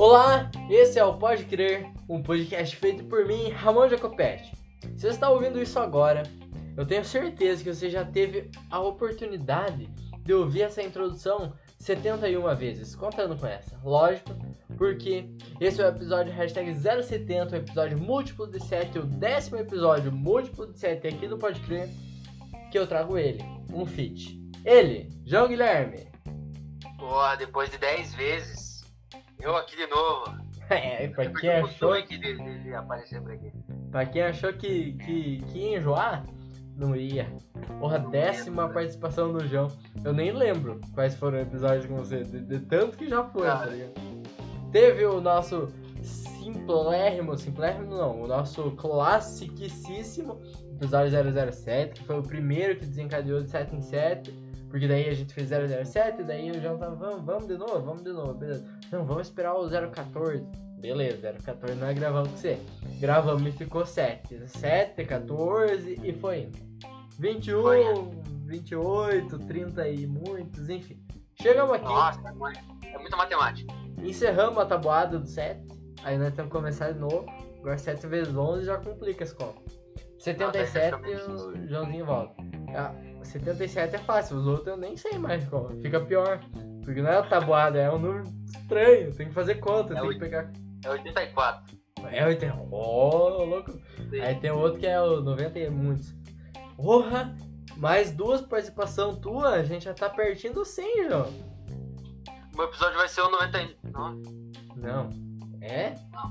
Olá, esse é o Pode Crer, um podcast feito por mim, Ramon Jacopetti. Se você está ouvindo isso agora, eu tenho certeza que você já teve a oportunidade de ouvir essa introdução 71 vezes, contando com essa. Lógico, porque esse é o episódio hashtag 070, o episódio múltiplo de 7, o 10º episódio múltiplo de 7 aqui do Pode Crer, que eu trago ele, um feat. Ele, João Guilherme. Porra, depois de 10 vezes, eu aqui de novo. Pra quem achou que de aparecer por aqui. Pra quem achou que ia enjoar, não ia. Porra, 10ª participação do João. Eu nem lembro quais foram os episódios com você, de tanto que já foi, tá ligado? Teve o nosso simplérrimo não, o nosso classiquíssimo episódio 007, que foi o primeiro que desencadeou de 7 em 7. Porque daí a gente fez 007, daí o João tava, vamos de novo, beleza. Não, vamos esperar o 014. Beleza, 014 nós gravamos com você. Gravamos e ficou 7, 14 e foi indo. 21, Foi. 28, 30 e muitos, enfim. Chegamos aqui. Nossa, é muita matemática. Encerramos a tabuada do 7. Aí nós temos que começar de novo. Agora 7 vezes 11 já complica as contas. 77 o Joãozinho volta. 77 é fácil, os outros eu nem sei mais como. Fica pior. Porque não é a tabuada, é um número estranho. Tem que fazer conta, tem que pegar. É 84. É 80. Louco. Sim. Aí tem outro que é o 90 e muitos. Porra! Mais 2 participações tua, a gente já tá pertinho do 100, João. O meu episódio vai ser o 99. Não. É? Não.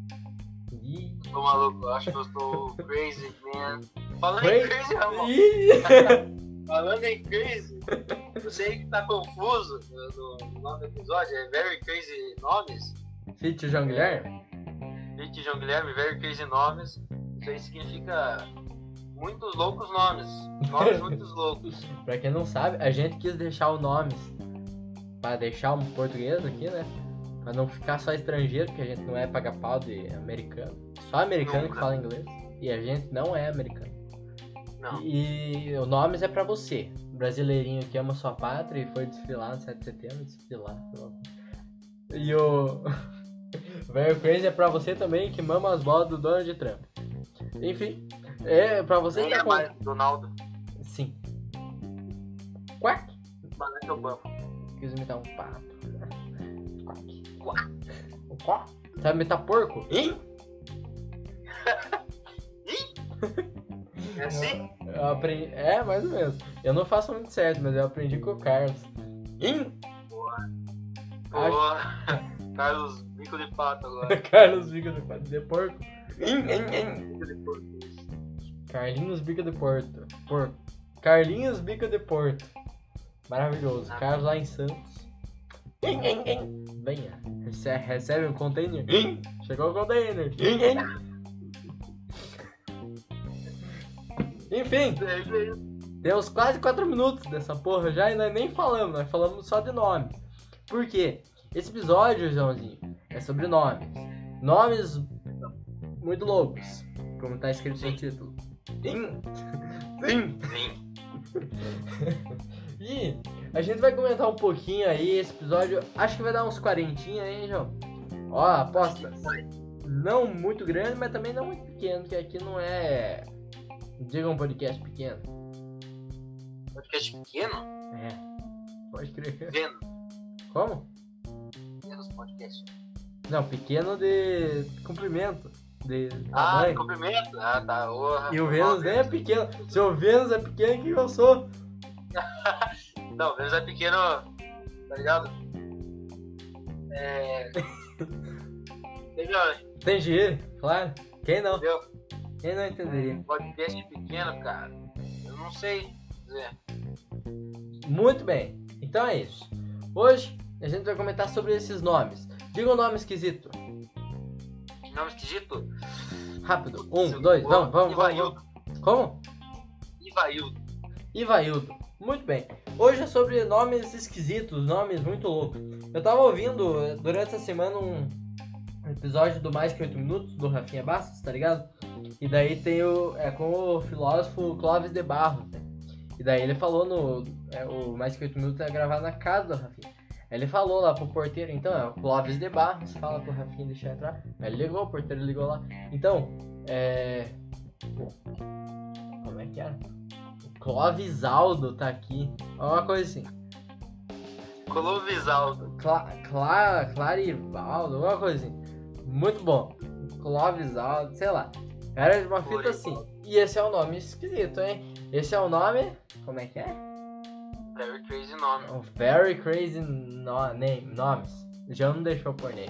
Ih. Tô maluco, acho que eu estou crazy, man. Falando Crazy? em crazy, Ramon. Ih. Falando em crazy, eu sei que tá confuso no nome do episódio, é Very Crazy Nomes. Fit João Guilherme? Gente, João Guilherme, Very Crazy Nomes. Isso aí significa muitos loucos nomes. Nomes muito loucos. Pra quem não sabe, a gente quis deixar o nomes pra deixar um português aqui, né? Pra não ficar só estrangeiro, porque a gente não é paga-pau de americano. Só americano Nunca. que fala inglês. E a gente não é americano. Não. E o nomes é pra você, brasileirinho que ama sua pátria e foi desfilar no 7 de setembro. Desfilar, sei lá. E o Very Crazy é pra você também que mama as bolas do Donald Trump. Enfim, é pra você Nem que é tá mais Donaldo. Sim. Quack. Barack Obama. Quis imitar um pato. Quack. O quack. Sabe imitar porco? Hein? É assim? Eu aprendi. É, mais ou menos. Eu não faço muito certo, mas eu aprendi com o Carlos. Hein? Boa. Carlos Bico de Pato agora. Carlos Bica de Porco. Hein? Bico de Porco. Carlinhos Bica de Porto. Porco. Carlinhos Bica de Porto. Maravilhoso. Carlos lá em Santos. Venha. Recebe um container. Chegou o container. Enfim. Temos quase 4 minutos dessa porra já e nós nem falamos. Nós falamos só de nomes. Por quê? Esse episódio, Joãozinho, é sobre nomes. Nomes muito loucos. Como tá escrito no título. Sim. E a gente vai comentar um pouquinho aí esse episódio. Acho que vai dar uns 40, hein, João? Ó, aposta. Não muito grande, mas também não muito pequeno, porque aqui não é... Diga um podcast pequeno. Podcast pequeno? É. Pode crer. Vênus. Como? Vênus Podcast. Não, pequeno de comprimento. De Ah, tamanho. cumprimento? Ah, tá. E o Vênus nem é pequeno. Se o Vênus é pequeno, que eu sou? Não, Vênus é pequeno, tá ligado? Entendeu? Tem dinheiro, claro. Quem não? Entendeu? Quem não entenderia? Podcast pequeno, cara. Eu não sei dizer. Muito bem. Então é isso. Hoje a gente vai comentar sobre esses nomes. Diga um nome esquisito. Nome esquisito? Rápido. 1, 2, vamos. Ivaildo. Como? Ivaildo. Ivaildo. Muito bem. Hoje é sobre nomes esquisitos, nomes muito loucos. Eu tava ouvindo durante essa semana um episódio do Mais Que 8 Minutos, do Rafinha Bastos, tá ligado? E daí tem com o filósofo Clóvis de Barros, né? E daí ele falou o Mais Que 8 Minutos é gravado na casa do Rafinha. Ele falou lá pro porteiro, então, é o Clóvis de Barros, fala pro Rafinha deixar entrar. Aí ele ligou, o porteiro ligou lá. Então, como é que era? O Clóvis Aldo tá aqui. Uma coisa assim. Clóvis Aldo. Clarivaldo, alguma coisa assim. Muito bom. Clóvis Aldo, sei lá. Era de uma fita assim. E esse é o nome esquisito, hein? Esse é o nome... Como é que é? Very crazy nome. Very crazy nomes. João não deixou pôr name.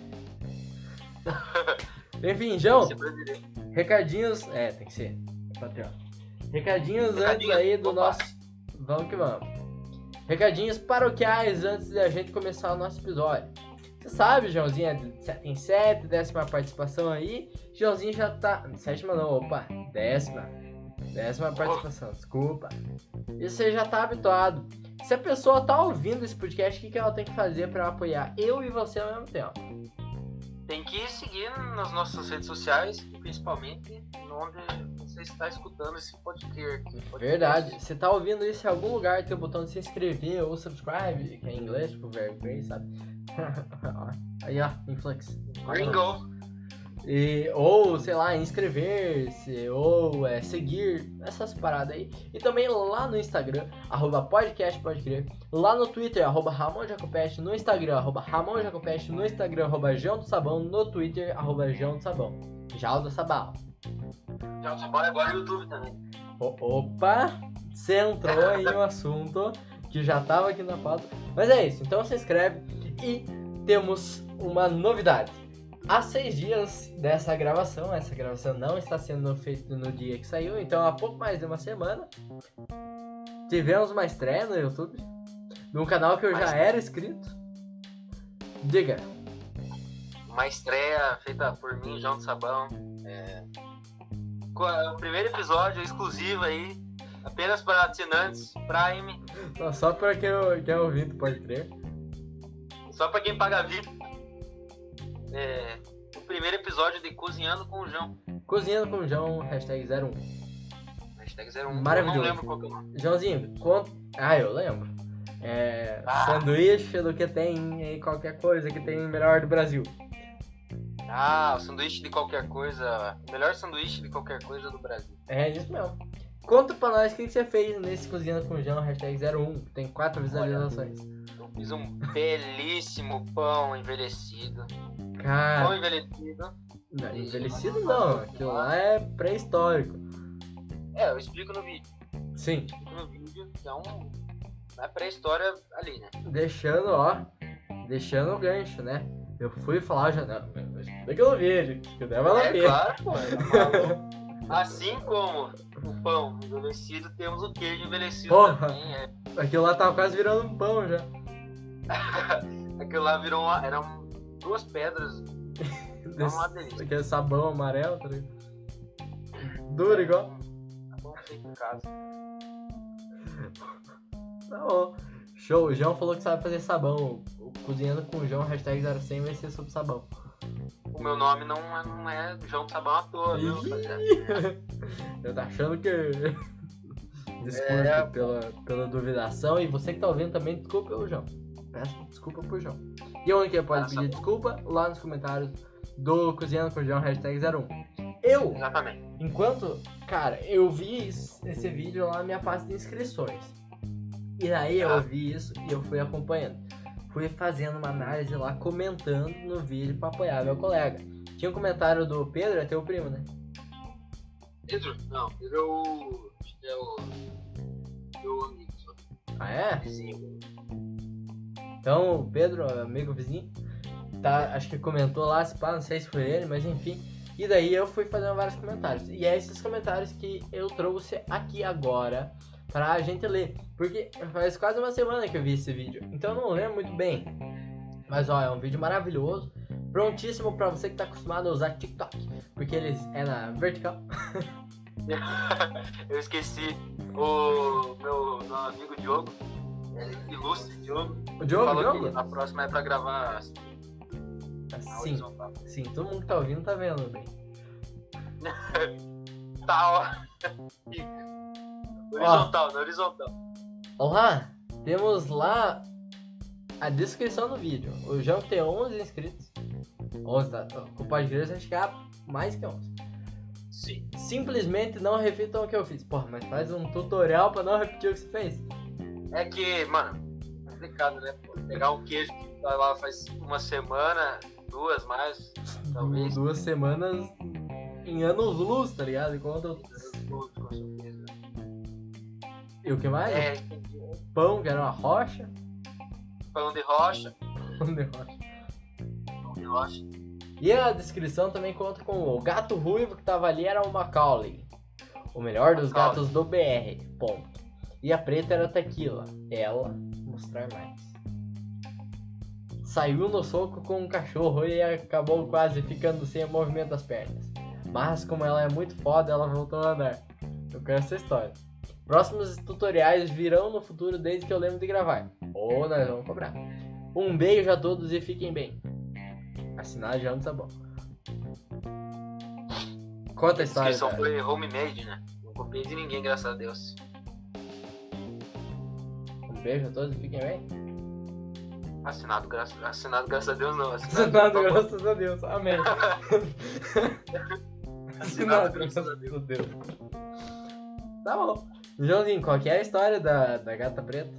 Enfim, João. Recadinhos... tem que ser. Patrão. Recadinhos antes aí do nosso... Vamos que vamos. Recadinhos paroquiais antes da gente começar o nosso episódio. Você sabe, Joãozinho é de 7 em 7, 10ª participação aí. Joãozinho já tá... 7ª não, opa. 10ª participação, desculpa. E você já tá habituado. Se a pessoa tá ouvindo esse podcast, o que ela tem que fazer pra apoiar eu e você ao mesmo tempo? Tem que seguir nas nossas redes sociais, principalmente onde você está escutando esse podcast. Verdade. Você tá ouvindo isso em algum lugar, tem o botão de se inscrever ou subscribe, que é em inglês, tipo very crazy, sabe? Aí, ó, Influx. Gringo. Ou, sei lá, inscrever-se, ou seguir, essas paradas aí. E também lá no Instagram, @podcastpodecrer. Lá no Twitter, @RamonJacopeste. No Instagram, @RamonJacopeste. No Instagram, @João do Sabão. No Twitter, @João do Sabão. João do Sabão. João do Sabão é agora no YouTube também. Opa, você entrou em um assunto que já tava aqui na pauta. Mas é isso, então se inscreve. E temos uma novidade. Há 6 dias dessa gravação, essa gravação não está sendo feita no dia que saiu, então há pouco mais de uma semana, tivemos uma estreia no YouTube, de um canal que eu já era inscrito. Diga. Uma estreia feita por mim, João do Sabão. O primeiro episódio exclusivo aí, apenas para assinantes Prime. Só para quem é ouvinte, pode crer. Só para quem paga VIP. O primeiro episódio de Cozinhando com o João. Cozinhando com o João, #01. #01. Maravilhoso. Eu não lembro qual que é o nome. Joãozinho, eu lembro. Sanduíche do que tem aí, qualquer coisa que tem melhor do Brasil. O sanduíche de qualquer coisa. O melhor sanduíche de qualquer coisa do Brasil. É isso mesmo. Conta pra nós o que você fez nesse Cozinhando com o João, #01. Tem 4 visualizações. Eu fiz um belíssimo pão envelhecido. Cara. Pão envelhecido. Não, envelhecido não, aquilo lá é pré-histórico. Eu explico no vídeo. Sim. Explico no vídeo, que é pré-história ali, né? Deixando o gancho, né? Eu fui falar já, não, explica no vídeo, que deve valer a pena. Claro, pô. Assim como o pão envelhecido, temos o queijo envelhecido. Porra, também. Aquilo lá tava quase virando um pão já. Aquilo lá virou eram 2 pedras. Uma delícia. Aquele sabão amarelo, tá ligado? Duro igual. Sabão feito em casa. Tá bom. Show, o João falou que sabe fazer sabão. O Cozinhando com o João, #0100 vai ser sobre sabão. O meu nome não é João do Sabão à toa, viu? Eu tô achando que... Desculpe pela duvidação. E você que tá ouvindo também, desculpa o João. Peço desculpa pro João. E onde que pode pedir desculpa? Lá nos comentários do Cozinhando com o João, #01. Exatamente. Enquanto... Cara, eu vi esse vídeo lá na minha pasta de inscrições. E aí eu vi isso e eu fui acompanhando. Fui fazendo uma análise lá, comentando no vídeo pra apoiar meu colega. Tinha um comentário do Pedro, é teu primo, né? Pedro? Não, Pedro é o meu amigo só. Ah, é? Sim. Então, o Pedro, amigo vizinho, acho que comentou lá, não sei se foi ele, mas enfim. E daí eu fui fazendo vários comentários. E é esses comentários que eu trouxe aqui agora pra gente ler. Porque faz quase uma semana que eu vi esse vídeo, então eu não lembro muito bem. Mas ó, é um vídeo maravilhoso, prontíssimo pra você que tá acostumado a usar TikTok, porque ele é na vertical. Eu esqueci o meu amigo Diogo, ilustre Diogo. O Diogo? Falou que a próxima é pra gravar Sim, todo mundo que tá ouvindo tá vendo bem. Tá, horizontal, na horizontal. Olá, temos lá a descrição do vídeo. O João tem 11 inscritos. 11, tá? Com o Podcasters vai chegar mais que 11. Sim. Simplesmente não repitam o que eu fiz. Porra, mas faz um tutorial pra não repetir o que você fez. É que, mano, é complicado, né? Pô, pegar um queijo que tá lá faz uma semana, 2 mais, talvez. 2 semanas em anos-luz, tá ligado? Enquanto Tudo, com certeza. E o que mais? É, Pão, que era uma rocha. pão de rocha. Pão de rocha. Pão de rocha. E a descrição também conta com o gato ruivo que tava ali era o Macaulay. O melhor dos Macaulay. gatos do BR. Ponto. E a preta era a Tequila. Ela, mostrar mais. Saiu no soco com um cachorro e acabou quase ficando sem o movimento das pernas. Mas como ela é muito foda, ela voltou a andar. Eu quero essa história. Próximos tutoriais virão no futuro desde que eu lembro de gravar. Ou nós vamos cobrar. Um beijo a todos e fiquem bem. Assinado João do Sabão. Conta a A história. descrição Cara. foi homemade, né? Não copiei de ninguém, graças a Deus. Um beijo a todos e fiquem bem. Assinado graças a Deus, não. Assinado por favor. graças a Deus. Amém. Assinado graças a Deus. Tá bom. Joãozinho, qual que é a história da gata preta?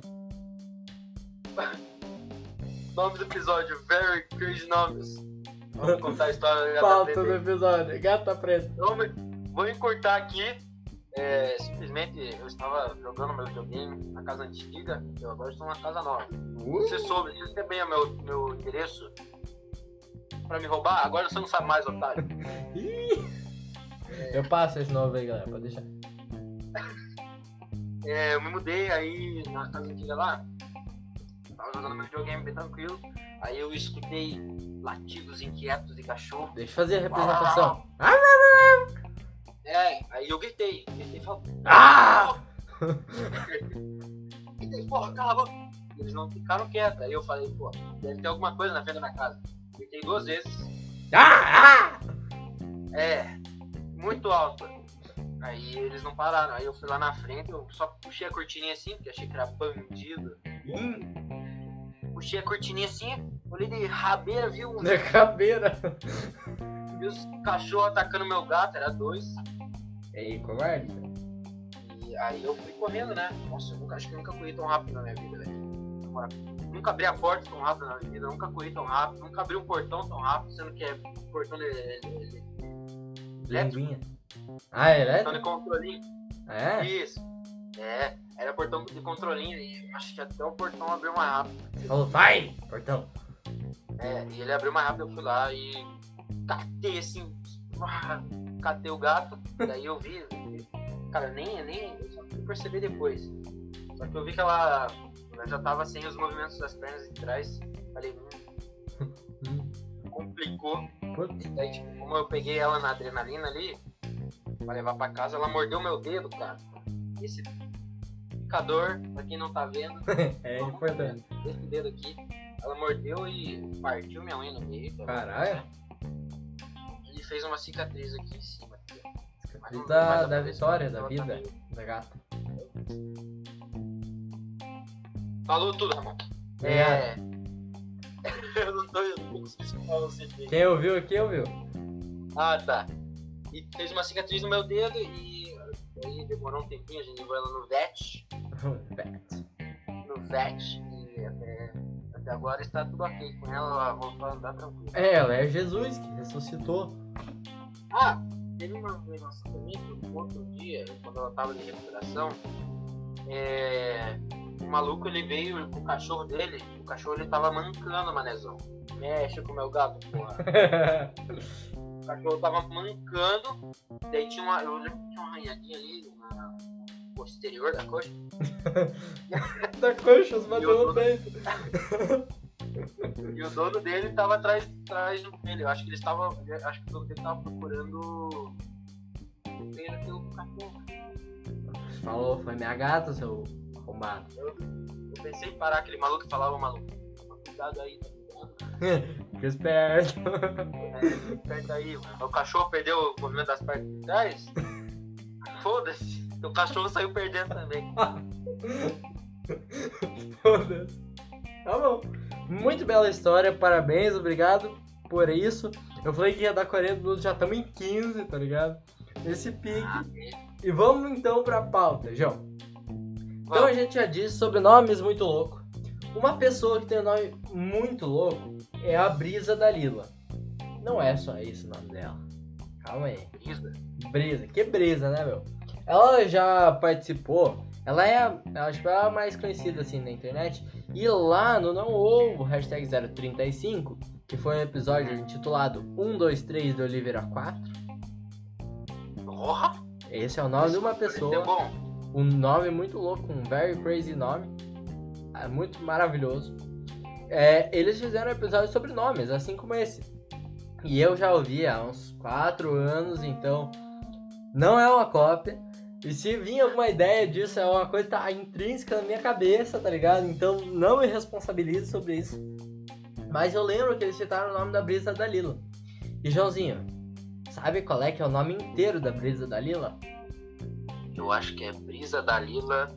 Nome do episódio: Very Crazy Nomes. Vamos contar a história da gata Pauta do preta. episódio. Gata preta. Vou encurtar aqui. Simplesmente eu estava jogando meu videogame na casa antiga. Eu agora estou na casa nova. Você soube, você tem bem o meu endereço pra me roubar? Agora você não sabe mais, otário. Eu passo esse novo aí, galera. Pode deixar. Eu me mudei aí na casa antiga lá. Tava jogando meu videogame bem tranquilo. Aí eu escutei latidos inquietos de cachorro. Deixa eu fazer a representação. Aí eu gritei e falei, Ah! gritei, porra, cala a boca. Eles não ficaram quietos. Aí eu falei, pô, deve ter alguma coisa na frente da minha casa. Gritei 2 vezes. Ah! Muito alto. Aí eles não pararam. Aí eu fui lá na frente, eu só puxei a cortininha assim, porque achei que era bandido. Puxei a cortininha assim, olhei de rabeira, vi Na cabeira. os cachorros atacando meu gato, era 2. Ei, covarde. E aí eu fui correndo, né? Nossa, acho que eu nunca corri tão rápido na minha vida, velho. Nunca abri a porta tão rápido na minha vida, nunca corri tão rápido, nunca abri um portão tão rápido, sendo que é portão de Linguinha. Ah, é portão elétrico? de controlinho. É? Isso. Era portão de controlinho e acho que até o portão abriu mais rápido. Você falou, vai, portão. E ele abriu mais rápido, eu fui lá e catei assim, catei o gato, daí eu vi, cara, eu só fui perceber depois. Só que eu vi que ela já tava sem os movimentos das pernas de trás, falei, complicou. Putz. Daí, tipo, como eu peguei ela na adrenalina ali, pra levar pra casa, ela mordeu meu dedo, cara. Esse picador, pra quem não tá vendo, É importante. esse dedo aqui, ela mordeu e partiu minha unha no meio. Caralho. E fez uma cicatriz aqui em cima. Cicatriz da vitória, da vida, da gata. Falou tudo, Ramon. Eu não consigo falar assim. Quem ouviu aqui, ouviu. Ah, tá. E fez uma cicatriz no meu dedo e aí demorou um tempinho, a gente levou ela no vet. E até agora está tudo ok com ela, ela voltou a andar tranquila. Ela é Jesus que ressuscitou. Ah, teve uma negócio também que um outro dia, quando ela tava de recuperação, o maluco ele veio com o cachorro dele, o cachorro ele tava mancando, manezão. Mexe com o meu gato, porra. O cachorro tava mancando, daí eu lembro que tinha uma arranhadinha ali na posterior da coxa. Da coxa, os bateu no peito. E o dono dele tava atrás dele. Eu acho que o dono dele tava procurando pena pelo cachorro. Falou, foi minha gata, seu arrombado. Eu pensei em parar aquele maluco que falava, maluco, cuidado aí, tá ligado? Fica esperto. Perto aí, mano. O cachorro perdeu o movimento das pernas de trás. Foda-se, o cachorro saiu perdendo também. Foda-se. Tá bom. Muito bela história, parabéns, obrigado por isso. Eu falei que ia dar 40 minutos, já estamos em 15, tá ligado? Nesse pique. E vamos então pra pauta, João. Então a gente já disse sobre nomes muito loucos. Uma pessoa que tem um nome muito louco é a Brisa Dalila. Não é só esse o nome dela. Calma aí. Brisa. Que brisa, né, meu? Ela já participou. Ela é, acho que é a mais conhecida assim na internet. E lá no Não Ovo, hashtag 035, que foi um episódio intitulado 1, 2, 3 do Oliveira 4. Porra! Esse é o nome de uma pessoa. Um nome muito louco, um very crazy nome. É muito maravilhoso. Eles fizeram um episódio sobre nomes, assim como esse. E eu já ouvi há uns 4 anos, então não é uma cópia. E se vir alguma ideia disso, é uma coisa que tá intrínseca na minha cabeça, tá ligado? Então não me responsabilizo sobre isso. Mas eu lembro que eles citaram o nome da Brisa Dalila. E Joãozinho, sabe qual é que é o nome inteiro da Brisa Dalila? Eu acho que é Brisa Dalila.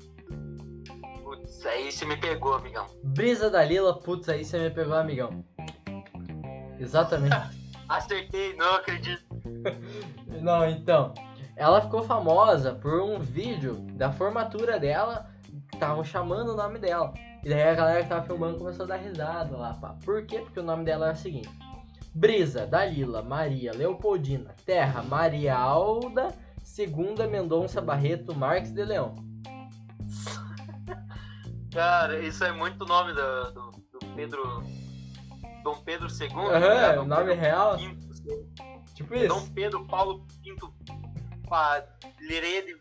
Putz, aí você me pegou, amigão. Brisa Dalila, putz, aí você me pegou, amigão. Exatamente. Acertei, não acredito. Não, então. Ela ficou famosa por um vídeo da formatura dela. Estavam chamando o nome dela. E daí a galera que tava filmando começou a dar risada lá, pá. Por quê? Porque o nome dela é o seguinte: Brisa Dalila Maria Leopoldina Terra Maria Alda Segunda Mendonça Barreto Marques de Leão. Cara, isso é muito nome do Pedro. Dom Pedro II. Aham, o nome real. V, tipo isso. Dom Pedro Paulo V Parede.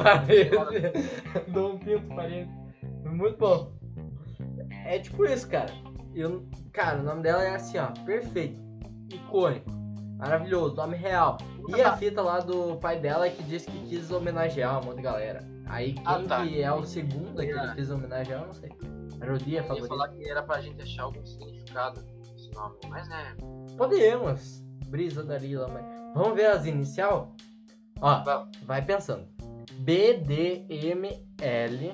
Dom Pinto Parede. Muito bom. É tipo isso, cara. Cara, o nome dela é assim, ó. Perfeito. Icônico. Maravilhoso. Nome real. E a fita lá do pai dela que disse que quis homenagear um monte de galera. Aí quem que é o segundo que ele quis homenagear, eu não sei. Era o dia favorito. Eu ia falar que era pra gente achar algum significado esse nome, mas né. Podemos. Brisa Dalila, mas... Vamos ver as inicial? Ó, vai pensando. BDML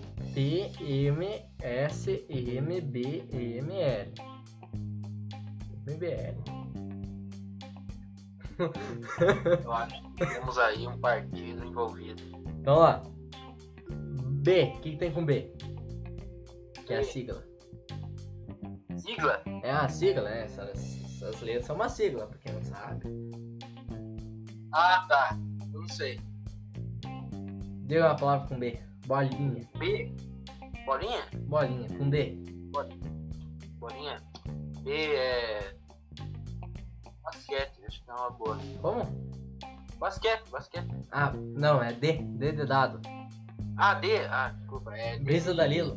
TMSMBML MBL. Eu acho que temos aí um partido envolvido. Então lá. B, o que tem com B? Que é a sigla. Sigla? É a sigla, né? Essas letras são uma sigla, pra quem não sabe. Ah, tá. Eu não sei. Diga uma palavra com B. Bolinha. B? Bolinha? Bolinha, com D. Bolinha? B é... Basquete, acho que é uma boa. Como? Basquete. Ah, não, é D. D de dado. Ah, D? Ah, desculpa. É Brisa Dalila.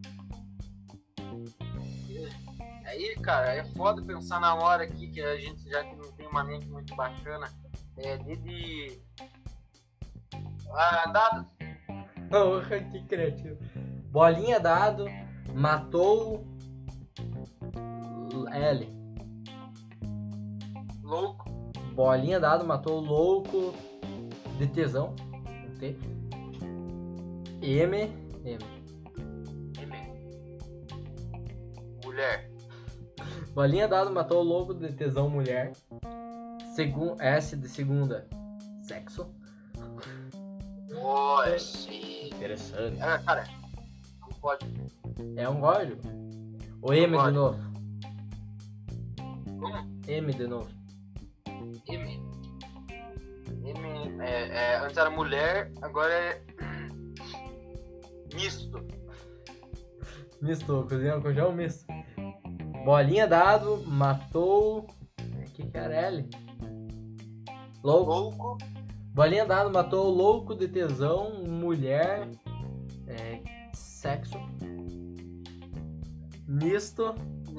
Aí, cara, é foda pensar na hora aqui, que a gente já que não tem uma mente muito bacana. É D de... Ah, dado. Porra, que criativo. Bolinha dado, matou L. Louco. Bolinha dado, matou louco de tesão. T. M. Mulher. Bolinha dado, matou louco de tesão mulher. S de segunda. Sexo. Sim. Interessante. Cara, não pode. É um código. O M de novo. Como? M de novo. M. Antes era mulher, agora é misto. Misto, cozinhão com João, misto. Bolinha dado, matou. Que era L? Louco. Bolinha dado, matou louco de tesão, mulher. Sexo. Misto.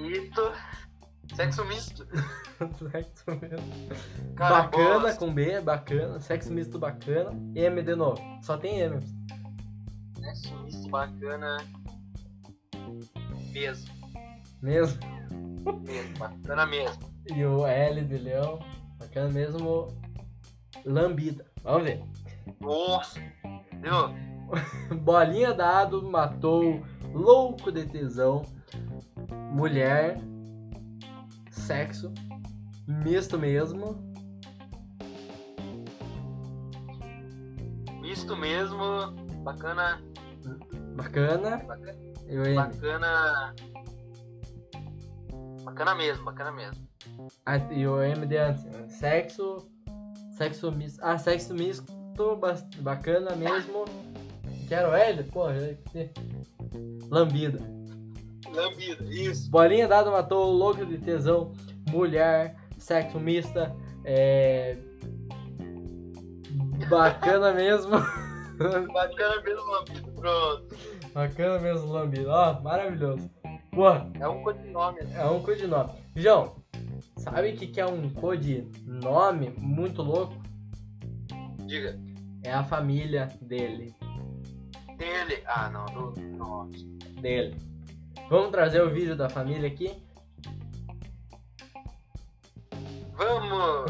Sexo misto. Sexo misto. Cara, Bacana bosta. com B, bacana. Sexo misto bacana. M de novo. Só tem M. Sexo misto bacana. Mesmo. Bacana mesmo. E o L de leão. Bacana mesmo. Lambida. Vamos ver. Nossa. Viu? Bolinha dado, matou louco de tesão, mulher, sexo, misto mesmo. Misto mesmo, bacana. Bacana. E o M? Bacana mesmo. Ah, e o M de antes. Sexo misto. Ah, sexo misto, bacana mesmo. Quero L? Porra, lambida. Isso. Bolinha dada matou, louco de tesão, mulher, sexo mista, bacana mesmo. Bacana mesmo, lambido. Pronto. Bacana mesmo, lambido. Ó, maravilhoso. Porra, É um codinome. é um codinome. João, sabe o que é um codinome muito louco? Diga. É a família dele. Dele. Ah, não. Nossa. Dele. Vamos trazer o vídeo da família aqui? Vamos!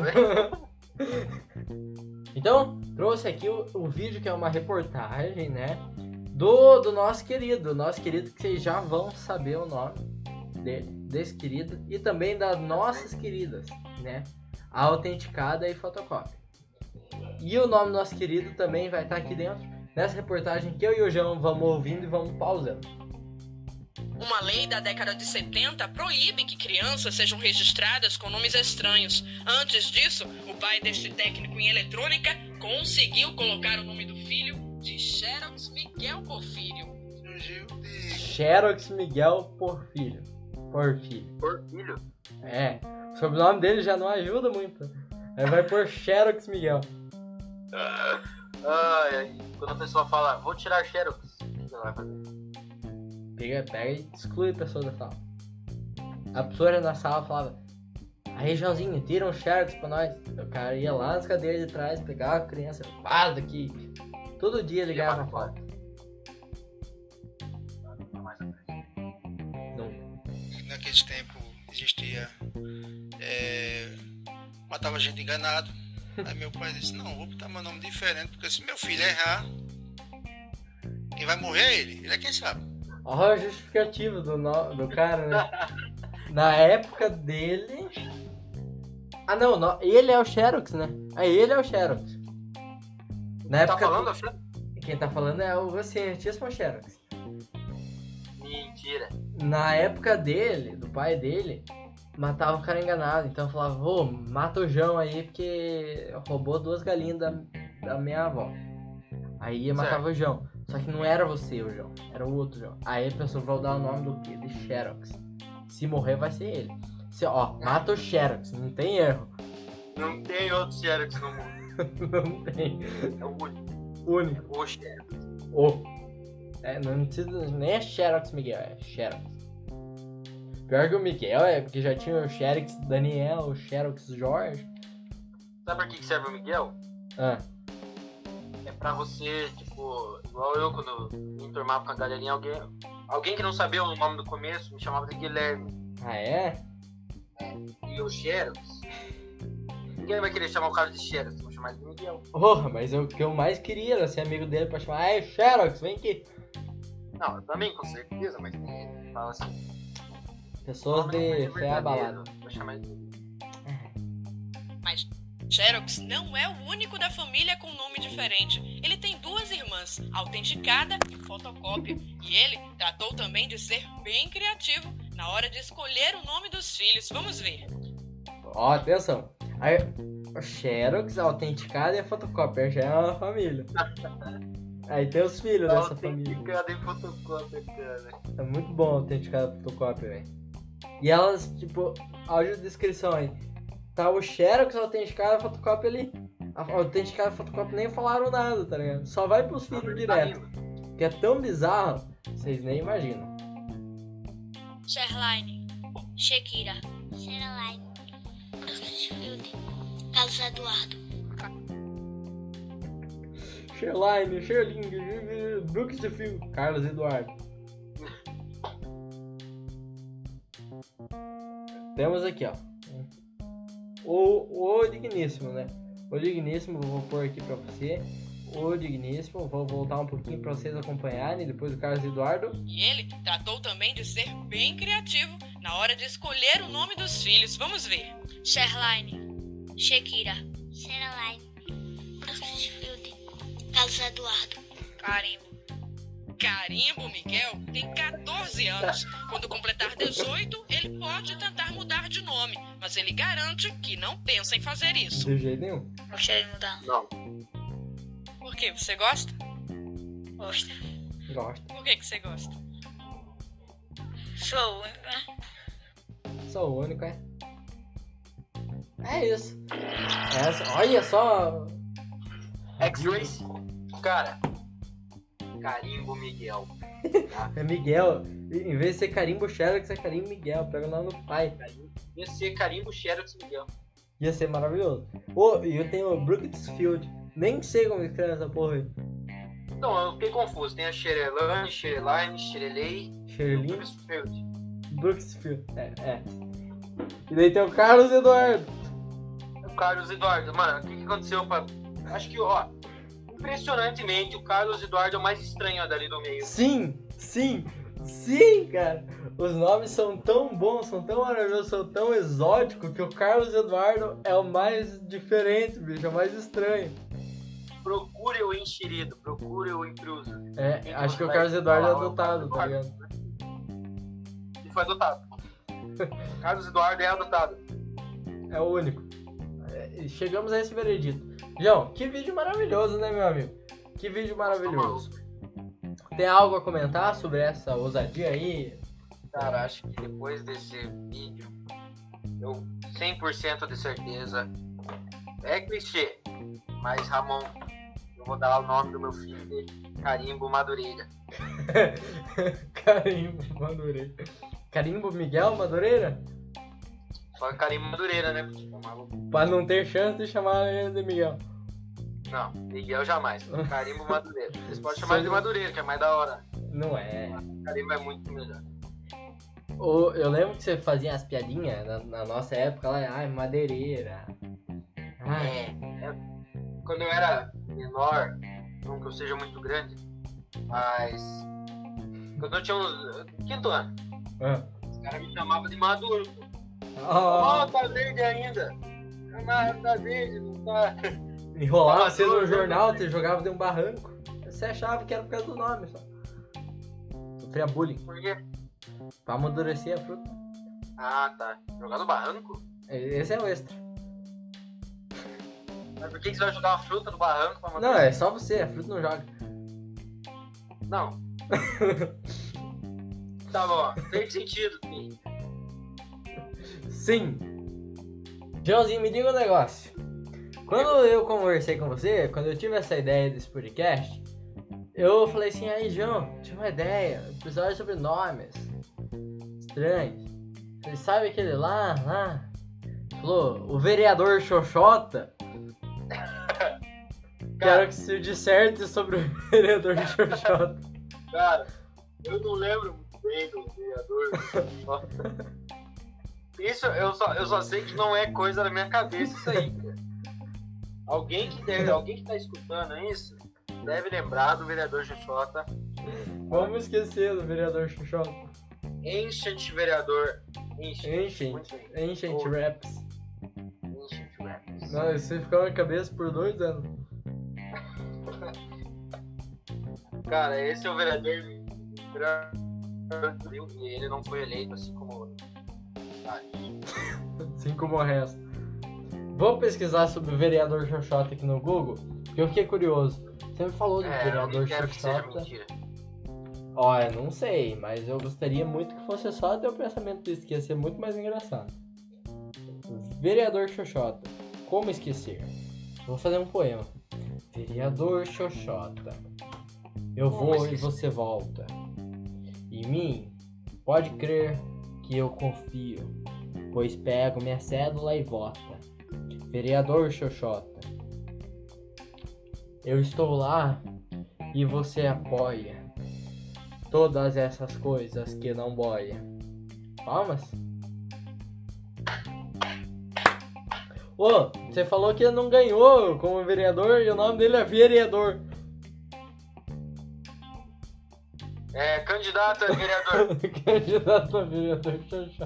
Então, trouxe aqui o vídeo que é uma reportagem, né? Do nosso querido que vocês já vão saber o nome dele, desse querido, e também das nossas queridas, né? A Autenticada e Fotocópia. E o nome do nosso querido também vai estar aqui dentro, nessa reportagem que eu e o João vamos ouvindo e vamos pausando. Uma lei da década de 70 proíbe que crianças sejam registradas com nomes estranhos. Antes disso, o pai deste técnico em eletrônica conseguiu colocar o nome do filho de Xerox Miguel Porfírio. Xerox Miguel Porfírio. Porfírio? É, o sobrenome dele já não ajuda muito. Aí vai por Xerox Miguel. Ai, quando a pessoa fala, vou tirar Xerox, o que ela vai fazer? Pega e exclui a pessoa da sala. A professora na sala falava: aí, Joãozinho, tira um Xerox pra nós. O cara ia lá nas cadeiras de trás, pegava a criança, vaza daqui. Todo dia ligava a falta. Naqueles tempos existia. Matava gente enganado. Aí meu pai disse: não, vou botar meu nome diferente, porque se meu filho errar, quem vai morrer é ele. Ele é quem sabe. Olha a justificativa do cara, né? Na época dele. Ah, não, ele é o Xerox, né? Ele é o Xerox. Na época Tá falando, Xerox? Quem tá falando é o cientista Xerox. Mentira. Na época dele, do pai dele, matava o cara enganado. Então falava: ô, mata o João aí porque roubou 2 galinhas da minha avó. Aí ia matava o João. Só que não era você o João, era o outro João. Aí a pessoa vai dar o nome do quê? De Xerox. Se morrer vai ser ele. Mata o Xerox, não tem erro. Não tem outro Xerox no mundo. Não tem. É o único. Único. O Xerox. Não precisa nem é Xerox Miguel, é Xerox. Pior que o Miguel porque já tinha o Xerox Daniel, o Xerox Jorge. Sabe pra que serve o Miguel? Ah. É pra você, tipo, igual eu quando me enturmava com a galerinha, alguém que não sabia o nome do começo me chamava de Guilherme. Ah, é? E o Xerox, ninguém vai querer chamar o cara de Xerox, vou chamar ele de Miguel. Porra, mas o que eu mais queria era ser amigo dele pra chamar: ai, Xerox, vem aqui. Não, eu também, com certeza, mas tem, fala assim. Pessoas de fé abalada. Vou chamar ele de Miguel. Mas Xerox não é o único da família com nome diferente. Ele tem 2 irmãs, Autenticada e Fotocópia. E ele tratou também de ser bem criativo na hora de escolher o nome dos filhos. Vamos ver. Ó, atenção. Aí, o Xerox, a Autenticada e a Fotocópia já é uma família. Aí tem os filhos dessa família. Autenticada e Fotocópia, cara. É muito bom a Autenticada e Fotocópia, velho. E elas, tipo, audiodescrição aí. Tá o Xerox, a Autenticada e a Fotocópia ali. A Autenticada e a Fotocópia nem falaram nada, tá ligado? Só vai pros filhos direto. Que é tão bizarro, vocês nem imaginam. Sherline, Shakira, Sherline, Carlos Eduardo, Sherline, Sherling, Brooks de Fio, Carlos Eduardo. Temos aqui, ó, o Digníssimo, né? O Digníssimo, vou pôr aqui pra você. o digníssimo. Vou voltar um pouquinho pra vocês acompanharem. Depois o Carlos Eduardo. E ele tratou também de ser bem criativo na hora de escolher o nome dos filhos. Vamos ver. Sherline. Shakira. Seraline. Bakersfield. Carlos Eduardo. Carimbo. Carimbo Miguel tem 14 anos. Quando completar 18, ele pode tentar mudar de nome, mas ele garante que não pensa em fazer isso. De jeito nenhum. Gostaria de mudar? Não. Por quê? Você gosta? Gosta. Gosto. Por que você gosta? Sou única. Sou o único, é. É isso. Olha só. X-Race, cara. Carimbo Miguel. É Miguel. Em vez de ser Carimbo Xerox, é Carimbo Miguel. Pega lá no pai. Ia ser Carimbo Xerox Miguel. Ia ser maravilhoso. E eu tenho o Brooksfield. Nem sei como escreve essa porra aí. Não, eu fiquei confuso. Tem a Xerelane, Xereline, Xerelei. Sherlyn Brooksfield. Brooksfield. É. E daí tem o Carlos Eduardo. O Carlos Eduardo. Mano, o que aconteceu pra... Acho que, ó... Impressionantemente, o Carlos Eduardo é o mais estranho dali do meio. Sim, cara. Os nomes são tão bons, são tão maravilhosos, são tão exóticos que o Carlos Eduardo é o mais diferente, bicho, é o mais estranho. Procure o enxerido, procure o intruso. Acho que o Carlos Eduardo é adotado, tá ligado? Ele foi adotado. Carlos Eduardo é adotado. É o único. Chegamos a esse veredito. João, que vídeo maravilhoso, né, meu amigo? Que vídeo maravilhoso. Tem algo a comentar sobre essa ousadia aí? Cara, acho que depois desse vídeo, eu 100% de certeza, é clichê, mas Ramon, eu vou dar o nome do meu filho de Carimbo Madureira. Carimbo Madureira. Carimbo Miguel Madureira? Só Carimbo Madureira, né? Porque é maluco. Pra não ter chance de chamar ele de Miguel. Não, Miguel jamais. Carimbo Madureira. Vocês podem chamar ele de Madureira, que é mais da hora. Não é. Carimbo é muito melhor. Eu lembro que você fazia as piadinhas na nossa época lá, madeireira. Quando eu era menor, não que eu seja muito grande, mas quando eu tinha uns quinto ano, os caras me chamavam de maduro. Tá verde ainda. Tá verde, não tá. Enrolava você no jornal, você jogava de um barranco. Você achava que era por causa do nome só. Sofria bullying. Por quê? Pra amadurecer a fruta. Ah, tá. Jogar no barranco? Esse é o extra. Mas por que você vai jogar uma fruta no barranco pra Não, amadurecer? é só você, a fruta não joga. Não. Tá bom, tem sentido, sim. Sim. Joãozinho, me diga um negócio. Quando eu conversei com você, quando eu tive essa ideia desse podcast, eu falei assim, aí João, tive uma ideia, episódio sobre nomes estranhos. Você sabe aquele lá? Falou, o vereador Xoxota. Quero que você disserte sobre o vereador Xoxota. Cara, eu não lembro muito bem do vereador. Isso eu só sei que não é coisa da minha cabeça isso aí, cara. Alguém que tá escutando isso deve lembrar do vereador Xoxota. Vamos esquecer do vereador Xoxota. Ancient vereador. Muito bem. Ancient Raps. Ancient Raps. Não, isso ficou na cabeça por 2 anos. Cara, esse é o vereador e ele não foi eleito assim como Assim como o resto. Vou pesquisar sobre o vereador Xoxota aqui no Google, porque eu fiquei curioso. Você me falou do eu vereador não quero que seja Xoxota. mentira. Olha, não sei, mas eu gostaria muito que fosse só ter o pensamento disso, que ia ser muito mais engraçado. Vereador Xoxota. Como esquecer? Vou fazer um poema. Vereador Xoxota. Eu vou e você volta. Em mim, pode crer que eu confio, pois pego minha cédula e vota. Vereador Xoxota. Eu estou lá e você apoia todas essas coisas que não boia. Palmas? Ô, você falou que não ganhou como vereador e o nome dele é vereador. É, candidato a vereador. Candidato a vereador, Xoxó.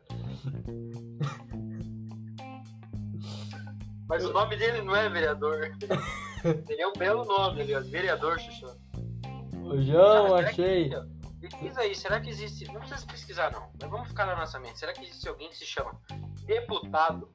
Mas o nome dele não é vereador. Ele é um belo nome, aliás. Vereador, Xuxô. O João, Cara, será achei. Pesquisa aí, será que existe... Não precisa pesquisar, não. Mas vamos ficar na nossa mente. Será que existe alguém que se chama deputado?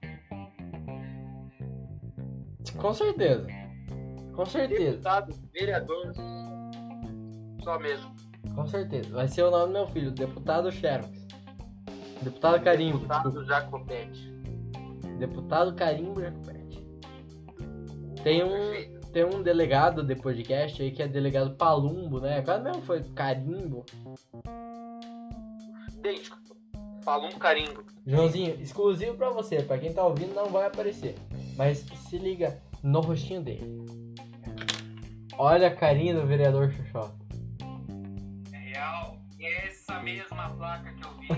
Com certeza. Com certeza. Deputado, vereador. Só mesmo. Com certeza. Vai ser o nome do meu filho, Deputado Xerox. Deputado Carimbo, Deputado desculpa. Jacopete. Deputado Carimbo Jacopete. Tem Perfeito. um delegado de podcast aí que é delegado Palumbo, né? Quase mesmo foi Carimbo. Idêntico. Fala um carimbo. Joãozinho, exclusivo pra você. Pra quem tá ouvindo não vai aparecer. Mas se liga no rostinho dele. Olha a carinha do vereador Xoxó. É real. É essa mesma placa que eu vi.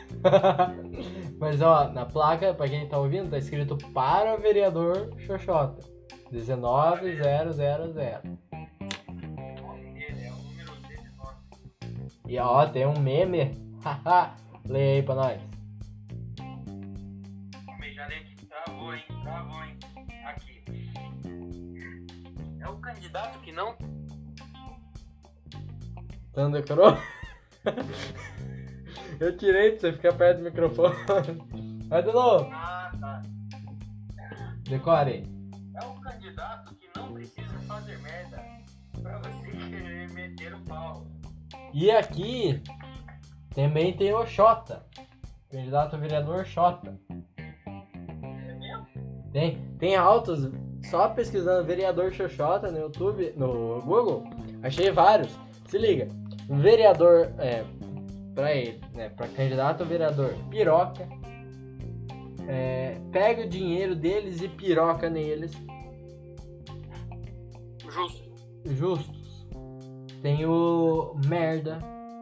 Mas ó, na placa, pra quem tá ouvindo, tá escrito para o vereador Xoxota. 19000. O nome dele é o número 19. E ó, tem um meme. Haha. Lê aí pra nós. Já lê aqui. Travou, hein? Aqui. É o candidato que não... Você não decorou? Eu tirei pra você ficar perto do microfone. Vai de novo. Ah, tá. Decore aí. É o candidato que não precisa fazer merda pra você querer meter o pau. E aqui também tem o Xota. Candidato a vereador Xota. É mesmo? Tem altos, só pesquisando vereador Xoxota no YouTube, no Google, achei vários. Se liga, um vereador, pra ele, né, pra candidato a vereador, piroca, pega o dinheiro deles e piroca neles, Justo. justos. Tem o merda,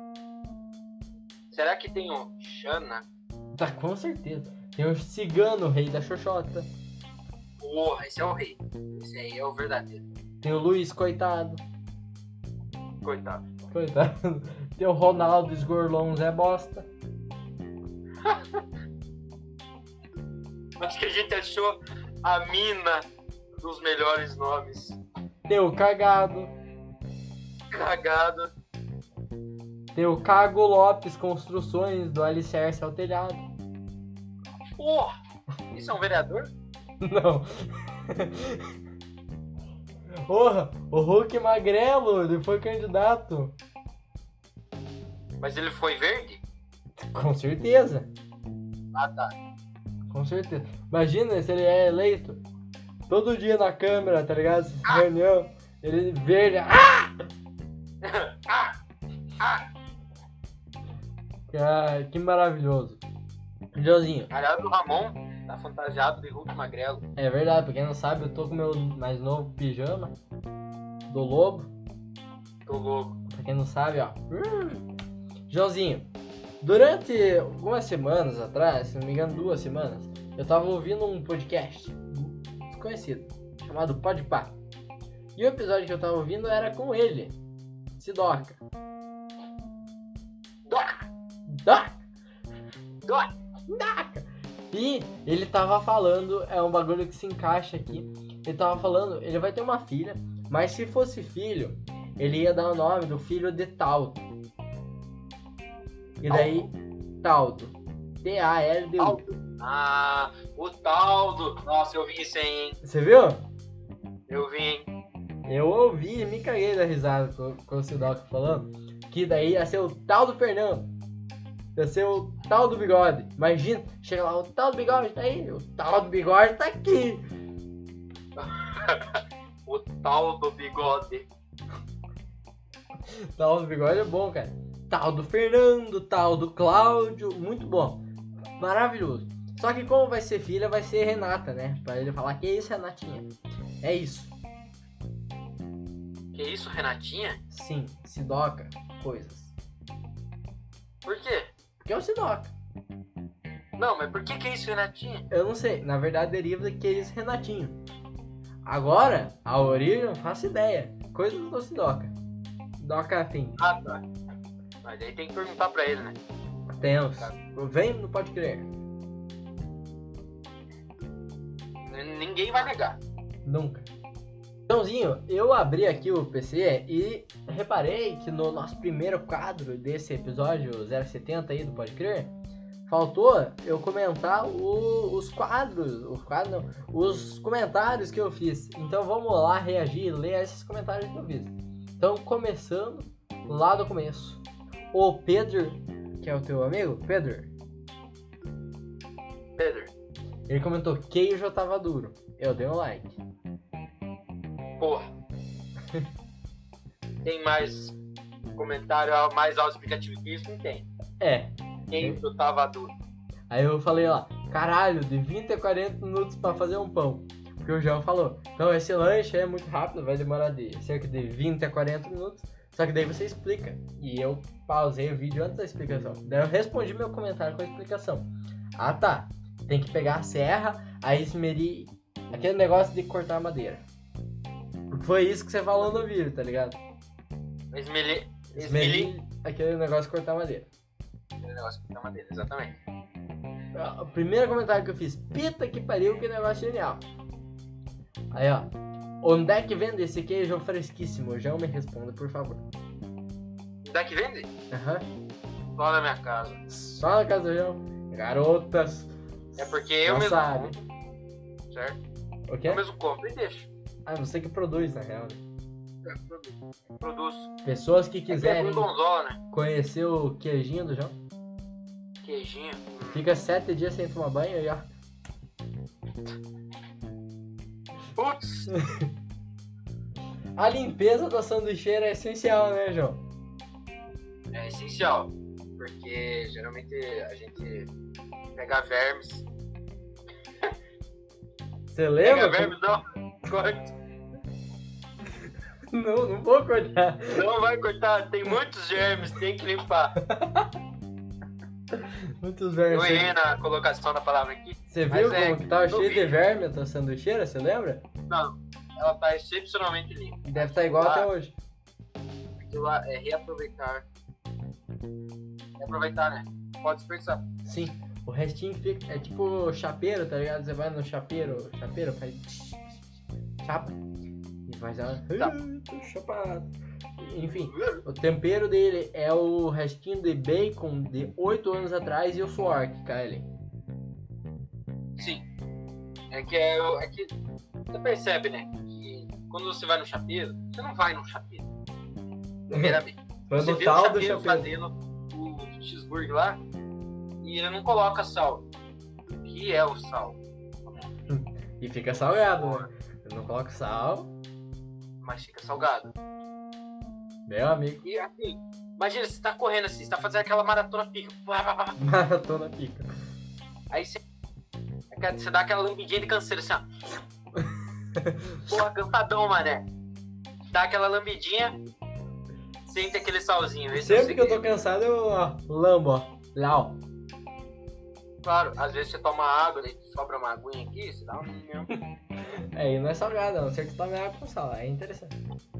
Será que tem o Xana? tá, com certeza. Tem o cigano, rei da Xoxota. Porra, esse é o rei. Esse aí é o verdadeiro. Tem o Luiz, coitado. Coitado. Coitado. Tem o Ronaldo Esgorlon Zé Bosta. Acho que a gente achou a mina dos melhores nomes. Tem o Cagado. Cagado. Tem o Cago Lopes Construções, do Alicerce ao Telhado. Porra! Isso é um vereador? Não. Porra, o Hulk Magrelo, ele foi candidato. Mas ele foi verde? Com certeza. Ah, tá. Com certeza. Imagina se ele é eleito. Todo dia na câmera, tá ligado? Reunião. Ele verde. Ah, que maravilhoso. Joãozinho, Aliás, o Ramon tá fantasiado de Hulk Magrelo. é verdade, pra quem não sabe, eu tô com meu mais novo pijama do Lobo. Tô louco. Pra quem não sabe, ó. Joãozinho, durante algumas semanas atrás, se não me engano 2 semanas, eu tava ouvindo um podcast desconhecido, chamado Podpah. E o episódio que eu tava ouvindo era com ele, Sidoca. Doc! Doc! Doc! Doc! E ele tava falando, é um bagulho que se encaixa aqui. Ele tava falando, ele vai ter uma filha, mas se fosse filho, ele ia dar o nome do filho de Taldo. E daí, Taldo. T-A-L-D-U. Taldo. Ah, o Taldo. Nossa, eu vi isso aí, hein? Você viu? Eu vi, hein? Eu ouvi e me caguei da risada com o Sidoca falando que daí ia ser o Taldo Fernando. Ia ser o Taldo Bigode. Imagina, chega lá, o Taldo Bigode tá aí, o Taldo Bigode tá aqui. O Taldo Bigode. Taldo Bigode é bom, cara. Taldo Fernando, Taldo Cláudio, muito bom. Maravilhoso. Só que como vai ser filha, vai ser Renata, né? Pra ele falar, que isso, Renatinha? É isso. Que isso, Renatinha? Sim, Sidoca, coisas. Por quê? Porque é o Sidoca. Não, mas por que é isso, Renatinho? Eu não sei, na verdade deriva daqueles Renatinho. Agora, a origem eu não faço ideia. Coisa do Doce Doca. Doca tem. Ah, tá. Mas aí tem que perguntar pra ele, né? Temos. Vem no Pode Crer. Ninguém vai negar. Nunca. Joãozinho, eu abri aqui o PC e reparei que no nosso primeiro quadro desse episódio 070 aí do Pode Crer, faltou eu comentar os comentários que eu fiz. Então vamos lá reagir e ler esses comentários que eu fiz. Então, começando lá do começo. O Pedro, que é o teu amigo, Pedro, ele comentou: queijo tava duro. Eu dei um like. Porra. Tem mais comentário mais autoexplicativo que isso? Não tem. É. Queijo tava duro. Aí eu falei lá: caralho, de 20 a 40 minutos pra fazer um pão. Porque o João falou: então esse lanche é muito rápido, vai demorar de cerca de 20 a 40 minutos. Só que daí você explica. E eu pausei o vídeo antes da explicação. Daí eu respondi meu comentário com a explicação. Ah tá, tem que pegar a serra, aí esmerir aquele negócio de cortar madeira. Porque foi isso que você falou no vídeo, tá ligado? Esmerir aquele negócio de cortar madeira. Aquele negócio de cortar madeira, exatamente. O primeiro comentário que eu fiz: pita que pariu, que negócio genial. Aí ó: onde é que vende esse queijo fresquíssimo? Já me responda, por favor. Onde é que vende? Aham. Só na minha casa. Só na casa do João. Garotas. É porque eu não mesmo sabe. compro, certo? O quê? Eu mesmo compro e deixo. Ah, você que produz, na real. Né? Produzo. Pessoas que É quiserem Gonzola, né? conhecer o queijinho do João, Queijinho. fica 7 dias sem tomar banho e ó. Putz. A limpeza da sanduicheira é essencial, né, João? É essencial. Porque geralmente a gente pega vermes. Você Pega lembra? vermes, não. Corta. Não vou cortar. Não vai cortar. Tem muitos germes. Tem que limpar. Muitos Eu vermes. errei na colocação da palavra aqui. Você Mas viu é, como que tava eu cheio vi. de verme a tua sanduicheira? Você lembra? Não. Ela tá excepcionalmente limpa. Deve estar igual até hoje. Aquilo lá é reaproveitar. Reaproveitar, né? Pode desperdiçar. Sim. O restinho fica. É tipo chapeiro, tá ligado? Você vai no chapeiro, faz. Chapa. E faz ela. Tá. Tô chapado. Enfim, o tempero dele é o restinho de bacon de 8 anos atrás e o suor que cai ali. Sim. É que você percebe, né? Que quando você vai no chapeiro, você não vai no chapeiro. Primeiramente. Foi Você no vê tal o do chapeiro chapeiro. fazendo o cheeseburger lá e ele não coloca sal. O que é o sal? E fica salgado, né? Eu não coloco sal, Mas fica salgado. meu amigo. E assim, imagina, você tá correndo assim, você tá fazendo aquela maratona pica. Maratona pica. Aí você dá aquela lambidinha de canseira assim, ó. Porra, cansadão, mané. Dá aquela lambidinha, sente aquele salzinho. Esse é o Sempre que eu tô segredo. cansado, eu ó, lambo, ó. Lá, ó. Claro, às vezes você toma água, daí sobra uma aguinha aqui, você dá um mesmo. É, e não é salgado, a não ser que você tome água com sal. É interessante.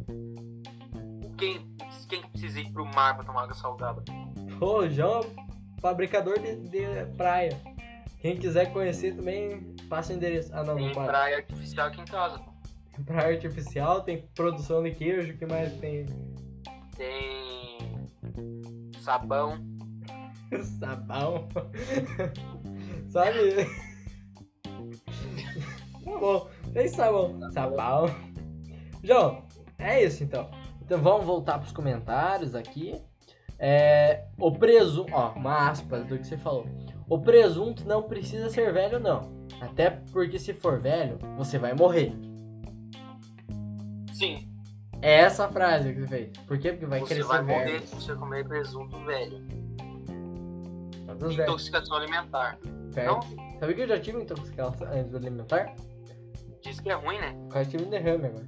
Quem precisa ir pro mar pra tomar água salgada? Ô, João, fabricador de praia. Quem quiser conhecer também, passa o endereço. Ah, não, Tem não pode. praia artificial aqui em casa. Praia artificial, tem produção de queijo, o que mais tem? Tem sabão. Sabão. Sabe? Tá bom, tem sabão. Sabão. João, é isso então. Então vamos voltar pros comentários aqui. O presunto, ó, uma aspas do que você falou. O presunto não precisa ser velho, não. Até porque se for velho, você vai morrer. Sim, É essa a frase que você fez. Por quê? Porque vai você crescer vai velho. morrer se você comer presunto velho. Todos velhos. Intoxicação alimentar. Certo? Sabia que eu já tive intoxicação alimentar? Diz que é ruim, né? Quase tive um derrame agora.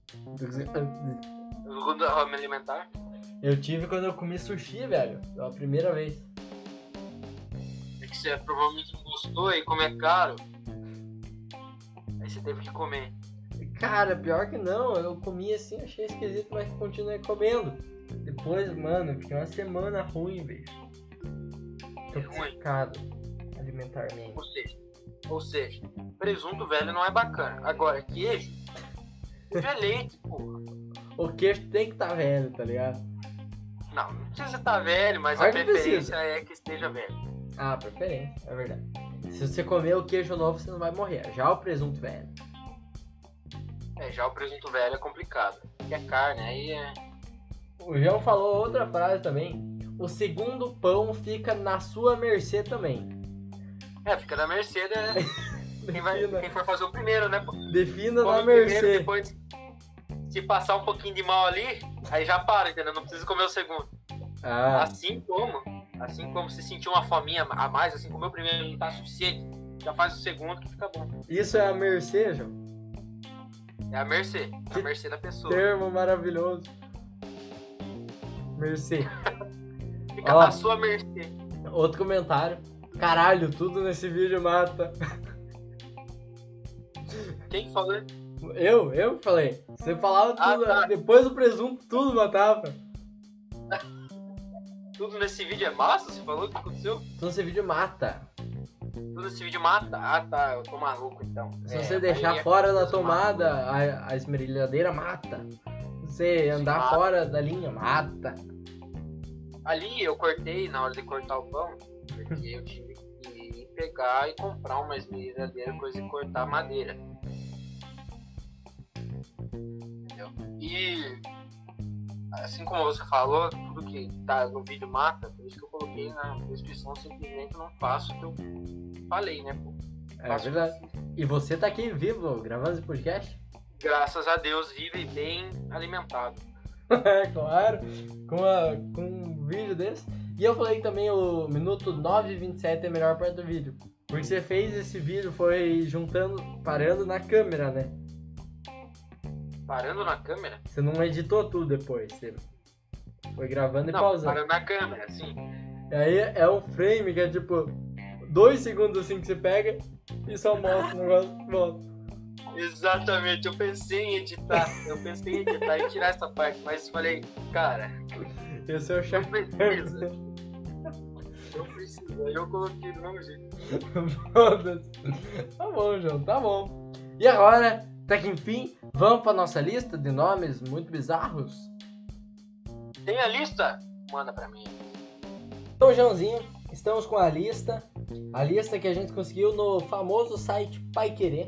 Derrame alimentar. Eu tive quando eu comi sushi, velho. Pela primeira vez. É que você provavelmente não gostou e como é caro, aí você teve que comer. Cara, pior que não, eu comi assim, achei esquisito, mas continuei comendo. Depois, mano, eu fiquei uma semana ruim, velho. Intoxicado alimentarmente. Ou seja, presunto velho não é bacana. Agora, queijo é leite, porra. O queijo tem que estar velho, tá ligado? Não precisa estar velho, mas Claro a que preferência precisa. é que esteja velho. Ah, preferência, é verdade. Se você comer o queijo novo, você não vai morrer. Já o presunto velho. Já o presunto velho é complicado. Porque é carne, aí é... O João falou outra frase também. O segundo pão fica na sua mercê também. Fica na mercê, né? Defina, Quem for fazer o primeiro, né? defina Come na o primeiro, mercê. depois, se passar um pouquinho de mal ali, aí já para, entendeu? Não precisa comer o segundo. Ah, Assim como se sentir uma fominha a mais, assim como o primeiro não tá suficiente, já faz o segundo que fica bom. isso é a mercê, João? É a mercê da pessoa. Termo maravilhoso. Mercê. Fica Ó. à sua mercê. Outro comentário. Caralho, tudo nesse vídeo mata. Quem falou? Eu falei. Você falava tudo, tá. depois do presunto, tudo matava. Tudo nesse vídeo é massa? Você falou o que aconteceu? Tudo nesse vídeo mata. Tudo nesse vídeo mata? Ah, tá. Eu tô maluco, então. Se você deixar aí é fora da coisa tomada, a esmerilhadeira mata. Se você andar mata. fora da linha, mata. Ali eu cortei na hora de cortar o pão, porque eu tive que pegar e comprar uma esmerilhadeira, coisa de cortar madeira. Entendeu? E assim como você falou, tudo que tá no vídeo mata, por isso que eu coloquei na descrição, simplesmente não faço o que eu falei, né, pô? É verdade. E você tá aqui vivo, gravando esse podcast? Graças a Deus, vive e bem alimentado. É claro, com um vídeo desse. E eu falei também o minuto 9:27 é a melhor parte do vídeo. Porque você fez esse vídeo, foi juntando, parando na câmera, né? Parando na câmera? Você não editou tudo depois, você foi gravando e Não, pausando. parando na câmera, sim. E aí é um frame que é tipo 2 segundos assim que você pega e só mostra o negócio e volta. Exatamente, eu pensei em editar e tirar essa parte, mas falei, cara, Esse é o não chefe. precisa. Não precisa, aí eu coloquei do mesmo jeito. Foda-se. Tá bom, João, tá bom. E agora, até que enfim, vamos pra nossa lista de nomes muito bizarros? Tem a lista? Manda pra mim. Então, Joãozinho, estamos com a lista que a gente conseguiu no famoso site Pai Querer.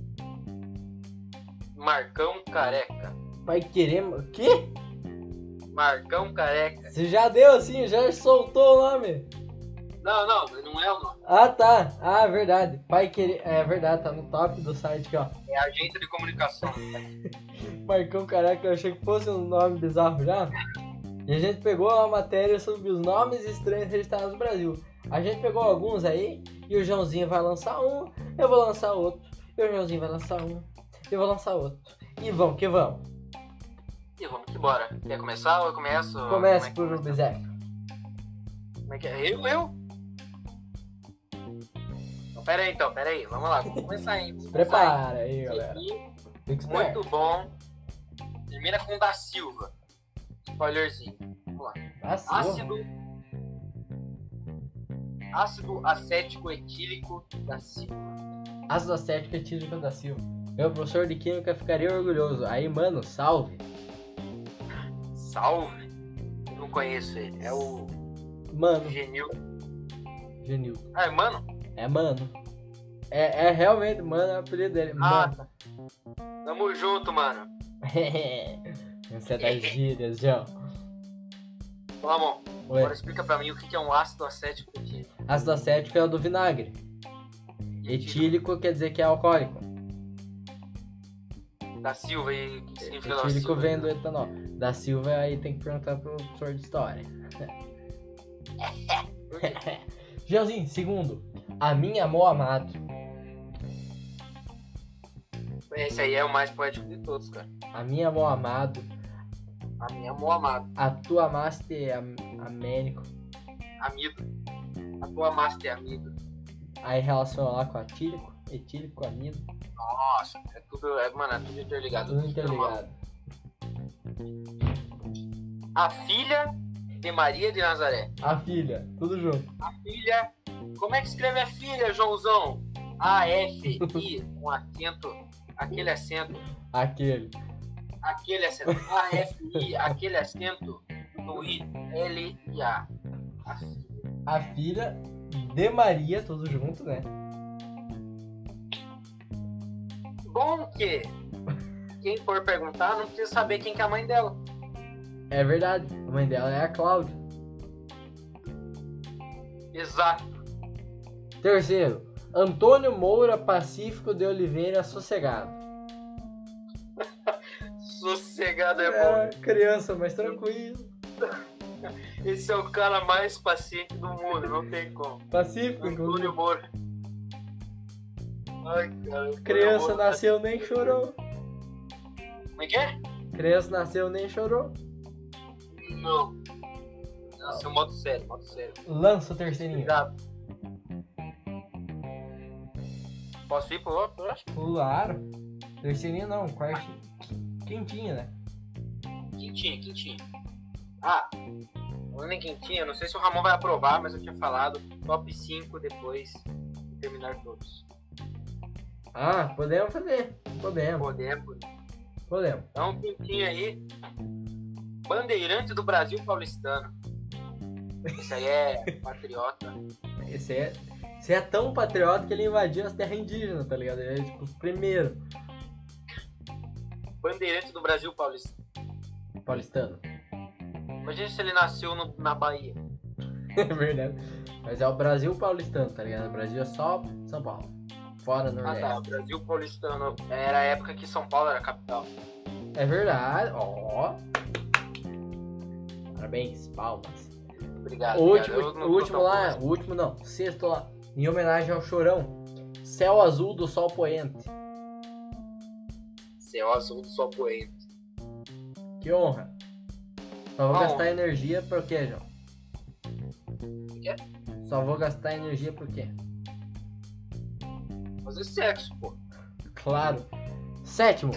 Marcão Careca. Pai Querer, o quê? Marcão Careca. Você já deu assim, já soltou o nome? Não é o nome. Ah, tá. Ah, verdade. Pai Querer, é verdade, tá no top do site aqui, ó. É agente de comunicação. Marcão Careca, eu achei que fosse um nome bizarro já. E a gente pegou uma matéria sobre os nomes estranhos registrados no Brasil. A gente pegou alguns aí, e o Joãozinho vai lançar um, eu vou lançar outro, e o Joãozinho vai lançar um, eu vou lançar outro. E vamos que vamos. E vamos que bora. Quer começar ou eu começo? Comece Como por Bezerra. Como é que é? Eu? Então, pera aí. Vamos lá, vamos começar aí. Prepara aí, Esse galera. aqui, Fique esperto. muito bom. Termina com da Silva. Spoilerzinho. Vamos lá. Ácido acético etílico da Silva. Ácido acético etílico da Silva. Meu professor de química ficaria orgulhoso. Aí, mano, salve. Salve. Eu não conheço ele. É o Mano, Genil. Genil. Ah, é mano? É mano. É realmente, mano, é o apelido dele. Ah, Mano. tá. Tamo junto, mano. Você é das gírias, João. Ô, Ramon, Oi. agora explica pra mim o que é um ácido acético etílico. Ácido acético é o do vinagre. Etílico quer dizer que é alcoólico. Da Silva e o que significa da Etílico Silva? vem do etanol. Da Silva aí tem que perguntar pro professor de história. Joãozinho, segundo. A minha amor amado. Esse aí é o mais poético de todos, cara. A minha amor amado. A minha amor amado. A tua amaste américo. Amido. A tua amaste amido. Aí relaciona lá com etílico, amido, Nossa, mano, é tudo interligado. tudo interligado. A filha de Maria de Nazaré. A filha, tudo junto. A filha. Como é que escreve a filha, Joãozão? A-F-I, um acento. Aquele acento. Aquele. Aquele acento. A-F-I, aquele acento. No I, L e A. A filha. A filha de Maria, tudo junto, né? Bom que quem for perguntar não precisa saber quem que é a mãe dela. É verdade. A mãe dela é a Cláudia. Exato. Terceiro, Antônio Moura Pacífico de Oliveira Sossegado. Sossegado é bom. Criança, mas tranquilo. Esse é o cara mais paciente do mundo, não tem como. Pacífico, inclusive. Antônio Moura. Ai, cara. Criança Moura. nasceu, nem chorou. Como é que é? Criança nasceu, nem chorou. Não. Nossa, modo sério, modo sério. Lança o terceirinho. Obrigado. Posso ir pro outro? Claro. Terceirinho não, quarto. Quentinha, né? Quintinha. Ah, falando em quintinha, não sei se o Ramon vai aprovar, mas eu tinha falado top 5 depois de terminar todos. Ah, podemos fazer. Podemos. Podemos. Então, quintinha aí. Bandeirante do Brasil paulistano. Esse aí é patriota. Esse é tão patriota que ele invadiu as terras indígenas, tá ligado? Ele é tipo os primeiros. Bandeirante do Brasil Paulistano. Imagina se ele nasceu na Bahia. É verdade. Mas é o Brasil paulistano, tá ligado? O Brasil é só São Paulo. Fora Ah Nordeste. tá, o Brasil paulistano. Era a época que São Paulo era a capital. É verdade. Ó. Parabéns, palmas. Obrigado. O obrigado. Eu último, não o tô último tão lá, feliz. o último não, sexto lá, em homenagem ao Chorão. Céu azul do sol poente. Céu azul do sol poente. Que honra. Só vou Honra. gastar energia por quê, João? Quê? Só vou gastar energia por quê? Fazer sexo, pô. Claro. Sétimo.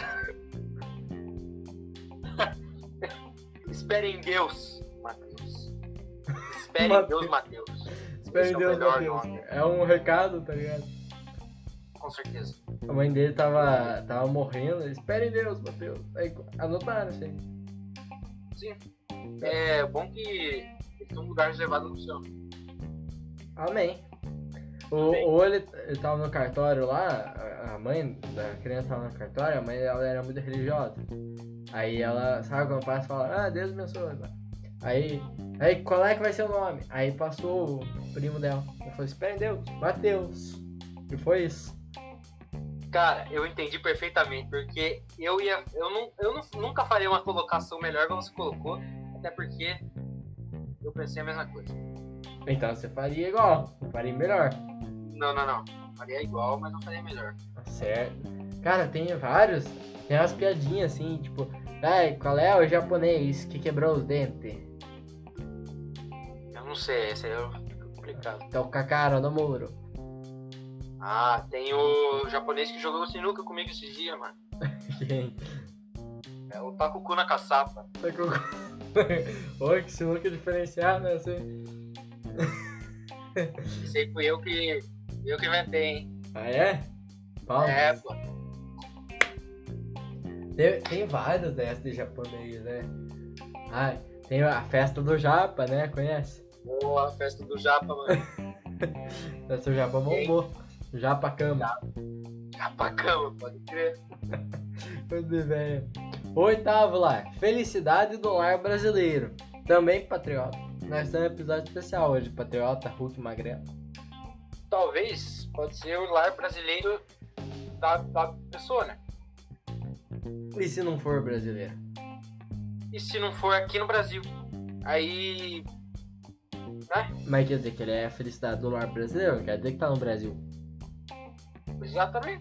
Espere em Deus, Matheus. Espere em Mateus. Deus, Matheus. Espera Esse em é o Deus, melhor Matheus. nome. É um recado, tá ligado? Com certeza. A mãe dele tava morrendo. Espera em Deus, Matheus. Aí anotaram isso aí. Sim. É bom que eles têm um lugar reservado no céu. Amém. Ou ele tava no cartório lá, a mãe da criança tava no cartório, a mãe dela era muito religiosa. Aí ela, sabe quando passa e fala, Deus abençoe. Aí, qual é que vai ser o nome? Aí passou o primo dela. Ele falou, espera em Deus, Mateus. E foi isso. Cara, eu entendi perfeitamente, porque nunca faria uma colocação melhor como você colocou, até porque eu pensei a mesma coisa. Então você faria igual, eu faria melhor. Não. Faria igual, mas não faria melhor. Certo. Cara, tem vários. Tem umas piadinhas assim, tipo, qual é o japonês que quebrou os dentes? Eu não sei, esse aí é complicado. Então, Kakara no muro. Ah, tem o japonês que jogou sinuca comigo esses dias, mano. Quem? É o Takuku na caçapa. Tá com... Oi, que sinuca diferenciado, né? Assim. Esse aí fui eu que inventei, hein? Ah, é? Palmas. É, pô. Tem vários dessas de japonês, né? Tem a festa do Japa, né? Conhece? Boa, festa do Japa, mano. A festa do Japa bombou. Japa Cama. Japa cama, pode crer. Coisa velho. Oitavo lá. Felicidade do lar brasileiro. Também patriota. Nós temos um episódio especial hoje. Patriota, Hulk, Magrelo. Talvez, pode ser o lar brasileiro da pessoa, né? E se não for brasileiro? E se não for aqui no Brasil? Aí... né? Mas quer dizer que ele é a felicidade do lar brasileiro? Quer dizer que tá no Brasil. Exatamente.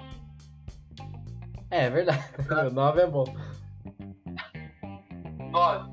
É verdade. O 9 é bom. 9.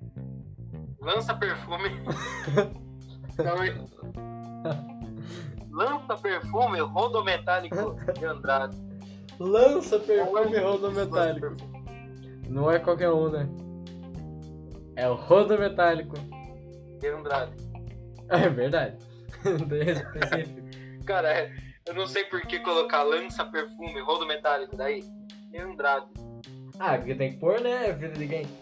Lança perfume. Lança perfume rodometálico de Andrade. Lança perfume rodometálico. Não é qualquer um, né? É o rodometálico. De Andrade. É verdade. Bem específico. Cara, eu não sei por que colocar lança perfume rodometálico daí. De Andrade. Ah, porque tem que pôr, né, filho de quem?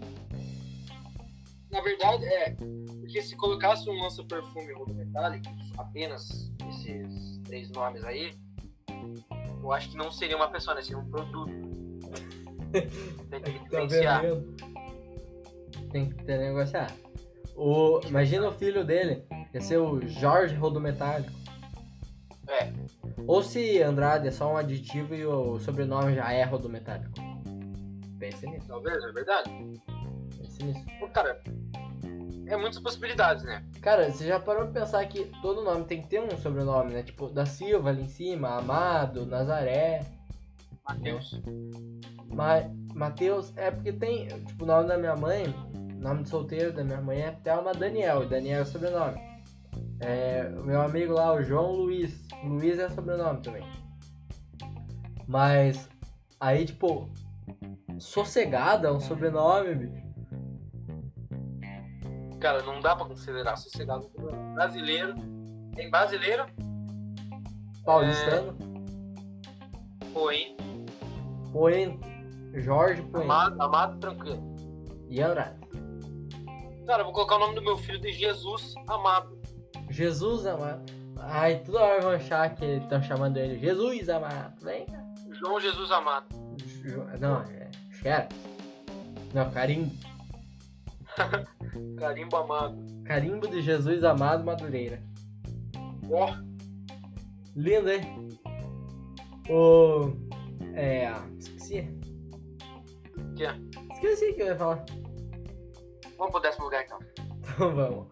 Na verdade, porque se colocasse um lança-perfume rodometálico, apenas esses 3 nomes aí, eu acho que não seria uma pessoa, né? Seria um produto. Tem que Tá diferenciar. vendo? Tem que ter negociar. Imagina o filho dele, ia ser o Jorge Rodometálico. É. Ou se Andrade é só um aditivo e o sobrenome já é Rodometálico. Pense nisso. Talvez, é verdade. Pense nisso. Pô, cara, é muitas possibilidades, né? Cara, você já parou pra pensar que todo nome tem que ter um sobrenome, né? Tipo, da Silva ali em cima, Amado, Nazaré. Matheus. Matheus, é porque tem, tipo, o nome da minha mãe, nome de solteiro da minha mãe é Thelma Daniel, e Daniel é o sobrenome. O meu amigo lá, o João Luiz, Luiz é sobrenome também. Mas, aí, tipo, Sossegada é um sobrenome, bicho. Cara, não dá pra considerar sossegado. Brasileiro. Tem brasileiro, Paulistano, Poen, Poen, Jorge Poen Amado tranquilo. e Andrade. Cara, eu vou colocar o nome do meu filho de Jesus Amado. Jesus Amado. Ai, toda hora vão achar que estão chamando ele Jesus Amado. Vem cá. João Jesus Amado. Não, Xerox. Não, Carimbo. Carimbo Amado. Carimbo de Jesus Amado Madureira. Ó, Lindo, hein? Esqueci. que é? Esqueci o que eu ia falar. Vamos pro 10º lugar então. Então vamos.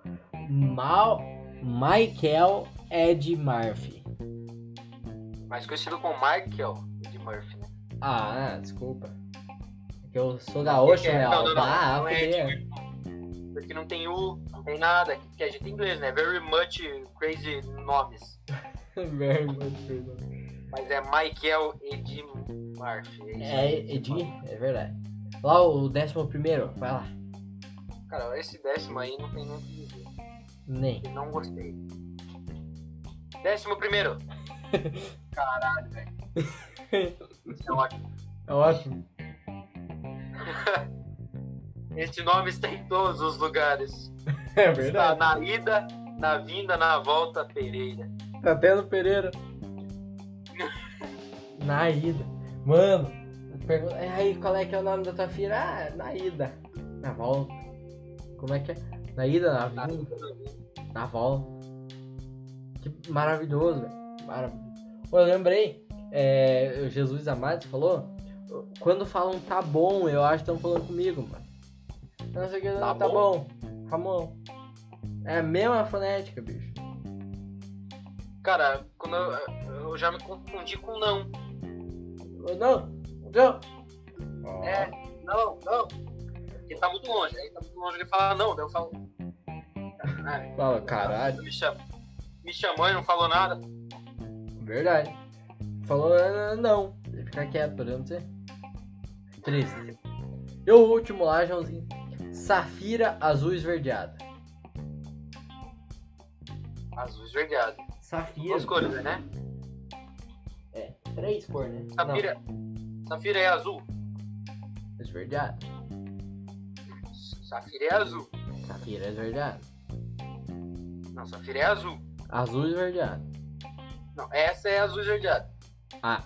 Michael Ed Murphy. Mais conhecido como Michael de Murphy, né? Ah, desculpa. É que eu sou gaúcho, né? Não, Ah, não é fudeu. Ed, porque não tem U, não tem nada. Que a gente tem inglês, né? Very much crazy nomes. Very much, perdão. Mas é Michael Ed Murphy. Edi, é verdade. Lá o 11º, vai lá. Cara, esse 10º aí não tem nem o que dizer. Nem. Eu não gostei. 11º. Caralho, velho. Isso é ótimo. É ótimo. Esse nome está em todos os lugares. É Está verdade. na ida, na vinda, na volta, Pereira. Tá tendo Pereira. Na ida. Mano, pergunta. Aí, qual é que é o nome da tua filha? Ah, na ida. Na volta. Como é que é? Na ida, na Na vinda, ida, na vinda. na volta. Que maravilhoso, velho. Maravilhoso. Pô, eu lembrei. O Jesus Amado falou. Quando falam tá bom, eu acho que estão falando comigo, mano. Não sei o que, Tá tá bom? bom. Ramon. É a mesma fonética, bicho. Cara, quando eu já me confundi com não. Não, não. É, não. Porque tá muito longe. Aí tá muito longe ele fala não, daí eu falo. Caralho. Fala, caralho. Me chamou e não falou nada. Verdade. Falou não. Ele fica quieto, olhando você. Triste. E o último lá, Joãozinho. Safira azul esverdeada. Azul esverdeado. Safira. 2 cores, né? 3 cores, né? Safira é azul. Não, esverdeada. Safira é azul. Safira esverdeada. Não, Safira é azul. Azul esverdeada. Não, essa é azul esverdeado. Ah.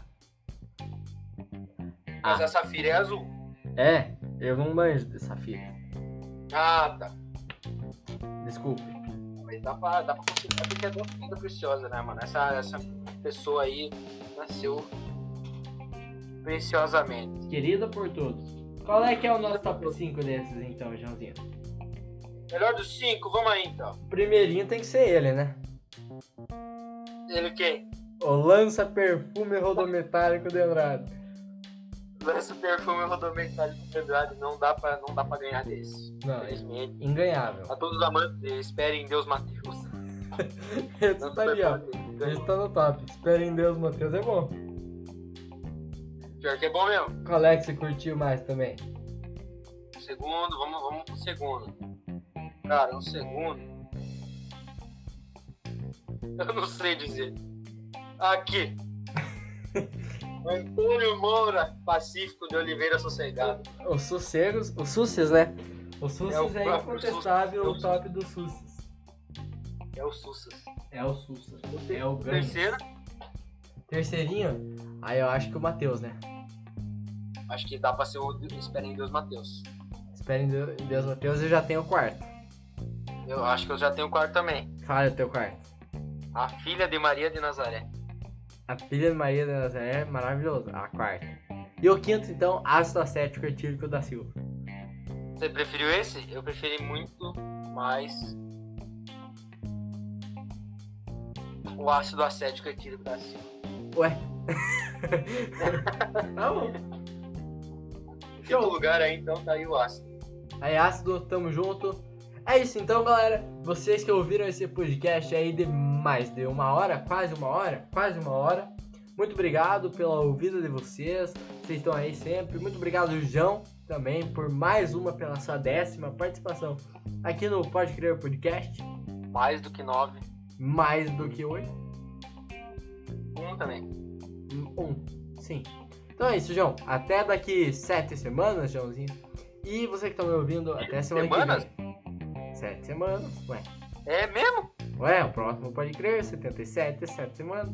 Mas a Safira é azul. Eu não manjo de Safira. Ah, tá. Desculpe. Mas dá pra considerar porque é uma vida preciosa, né, mano? Essa pessoa aí nasceu preciosamente. Querida por todos. Qual é que é o nosso top 5 desses então, Joãozinho? Melhor dos 5, vamos aí então. O primeirinho tem que ser ele, né? Ele quem? O lança perfume rodometálico de Andrade. Lança perfume rodometálico de Andrade, não dá pra ganhar desse. Não, Infelizmente. inganhável. A todos os amantes, esperem em Deus Mateus. Esse tá ali, ó. Esse tá no top. Espera em Deus, Matheus, é bom. Pior que é bom mesmo. Qual é que você curtiu mais também? Segundo, vamos pro segundo. Cara, um segundo. Eu não sei dizer. Aqui. Antônio Moura, Pacífico de Oliveira Sossegado. Os sossegos, os susses, né? O susses É o é próprio incontestável Susses. o top dos susses. É o Sussas. É o susses. É o ganho. Terceiro, Terceirinho? Aí eu acho que o Matheus, né? acho que dá pra ser o Espera em Deus Matheus. Espera em Deus, Matheus, eu já tenho o quarto. Eu acho que eu já tenho o quarto também. Fala o teu quarto. A filha de Maria de Nazaré. A filha de Maria da Nazaré é maravilhoso. A quarta. E o quinto, então, ácido acético etílico da Silva. Você preferiu esse? Eu preferi muito mais o ácido acético etílico da Silva. Ué? Não. Em quinto lugar aí, então, tá aí o ácido. Aí, ácido, tamo junto. É isso então, galera. Vocês que ouviram esse podcast aí de mais de uma hora, quase uma hora. Muito obrigado pela ouvida de vocês. Vocês estão aí sempre. Muito obrigado, João, também, por mais uma, pela sua 10ª participação aqui no Pode Crer Podcast. Mais do que 9. Mais do que 8. Também. 1. Sim. Então é isso, João. Até daqui 7 semanas, Joãozinho. E você que tá me ouvindo, até semana Semanas? que vem. 7 semanas, ué. É mesmo? Ué, o próximo Pode Crer, 77, 7 semanas.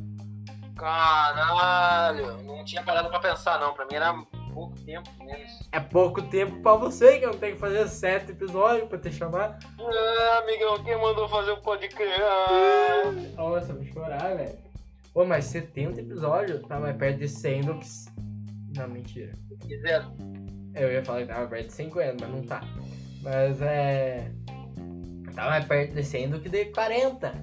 Caralho, não tinha parado pra pensar não, pra mim era pouco tempo menos. É pouco tempo pra você, que eu não tenho que fazer 7 episódios pra te chamar. Ah, amigão, quem mandou fazer o Pode Crer? Nossa, vou chorar, velho. Pô, mas 70 episódios tá mais perto de 100 do que... Não, mentira. Quiseram. Eu ia falar que tava perto de 50, mas não tá. Mas tá mais perto de 100 do que de 40.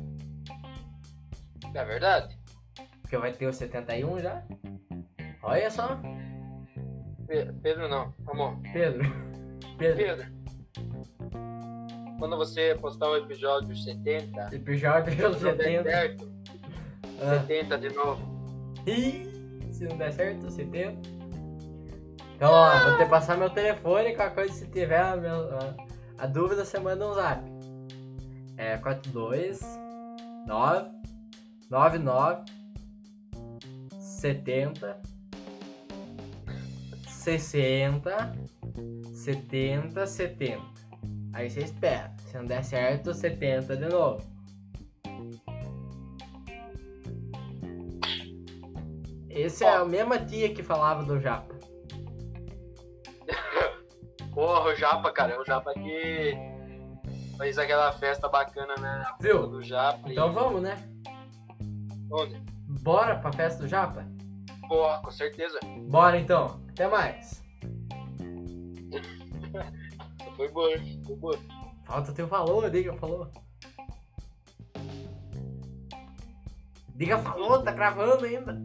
É verdade? Porque vai ter o 71 já. Olha só. Pedro não, amor. Pedro. Pedro. Quando você postar o episódio 70, Episódio se não der 70. certo, Ah. 70 de novo. Ih, se não der certo, 70. Então, ó, vou ter que passar meu telefone, qualquer coisa, se tiver a dúvida, você manda um zap. É 42 9 99 70 60 70 70. Aí você espera. Se não der certo, 70 de novo. Esse é a mesma tia que falava do Japa. Porra, o Japa, cara, o Japa que fez aquela festa bacana, né? A Viu? festa do Japa. Então vamos, né? Onde? Bora pra festa do Japa? Porra, com certeza. Bora então. Até mais. Foi boa, hein? Foi boa. Falta teu valor, diga falou. Diga falou, tá gravando ainda.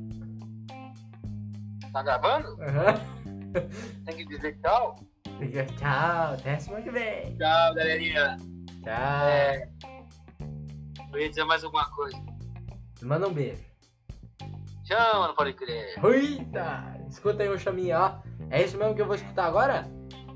Tá gravando? Aham. Tem que dizer tchau. Diga tchau, até semana que vem. Tchau, galerinha. Tchau. Eu ia dizer mais alguma coisa. Manda um beijo. Chama, não pode crer. Eita! Escuta aí o chaminho, ó. É isso mesmo que eu vou escutar agora?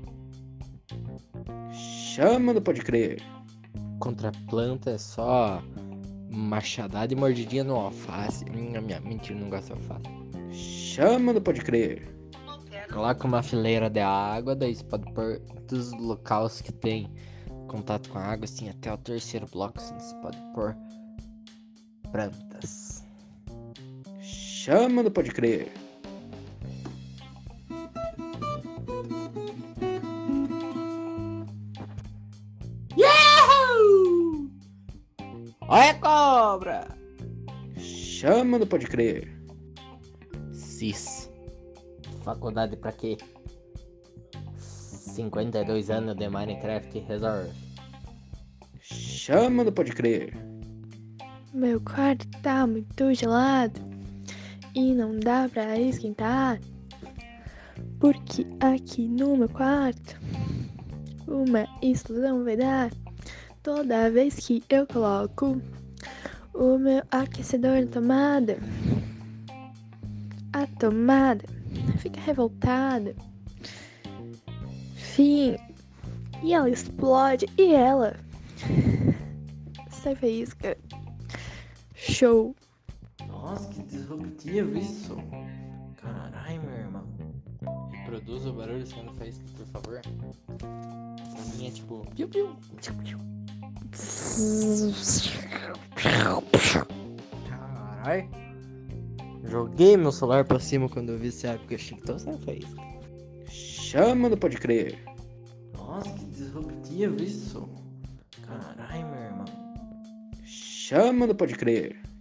Chama, não pode crer. Contra planta é só machadada e mordidinha no alface. Mentira, não gosto de alface. Chama, não pode crer. Coloca uma fileira de água, daí você pode pôr dos locais que tem contato com a água, assim, até o 3º bloco, assim, você pode pôr plantas. Chama, não pode crer. Yahoo! Olha a cobra! Chama, não pode crer. Cis. Faculdade pra quê? 52 anos de Minecraft Resolve. Chama, não pode crer. Meu quarto tá muito gelado e não dá pra esquentar, porque aqui no meu quarto uma explosão vai dar toda vez que eu coloco o meu aquecedor da tomada. A tomada fica revoltada. Fim. E ela explode e ela sai faísca. Show. Nossa, que disruptivo isso. Caralho, meu irmão. Reproduza o barulho sendo faísca, por favor. A minha é tipo... Piu, piu. Caralho. Joguei meu celular pra cima quando eu vi esse época. Achei que então saiu faísca. Chama, não pode crer. Nossa, que disruptivo isso. Caralho, meu irmão. Chama, não pode crer.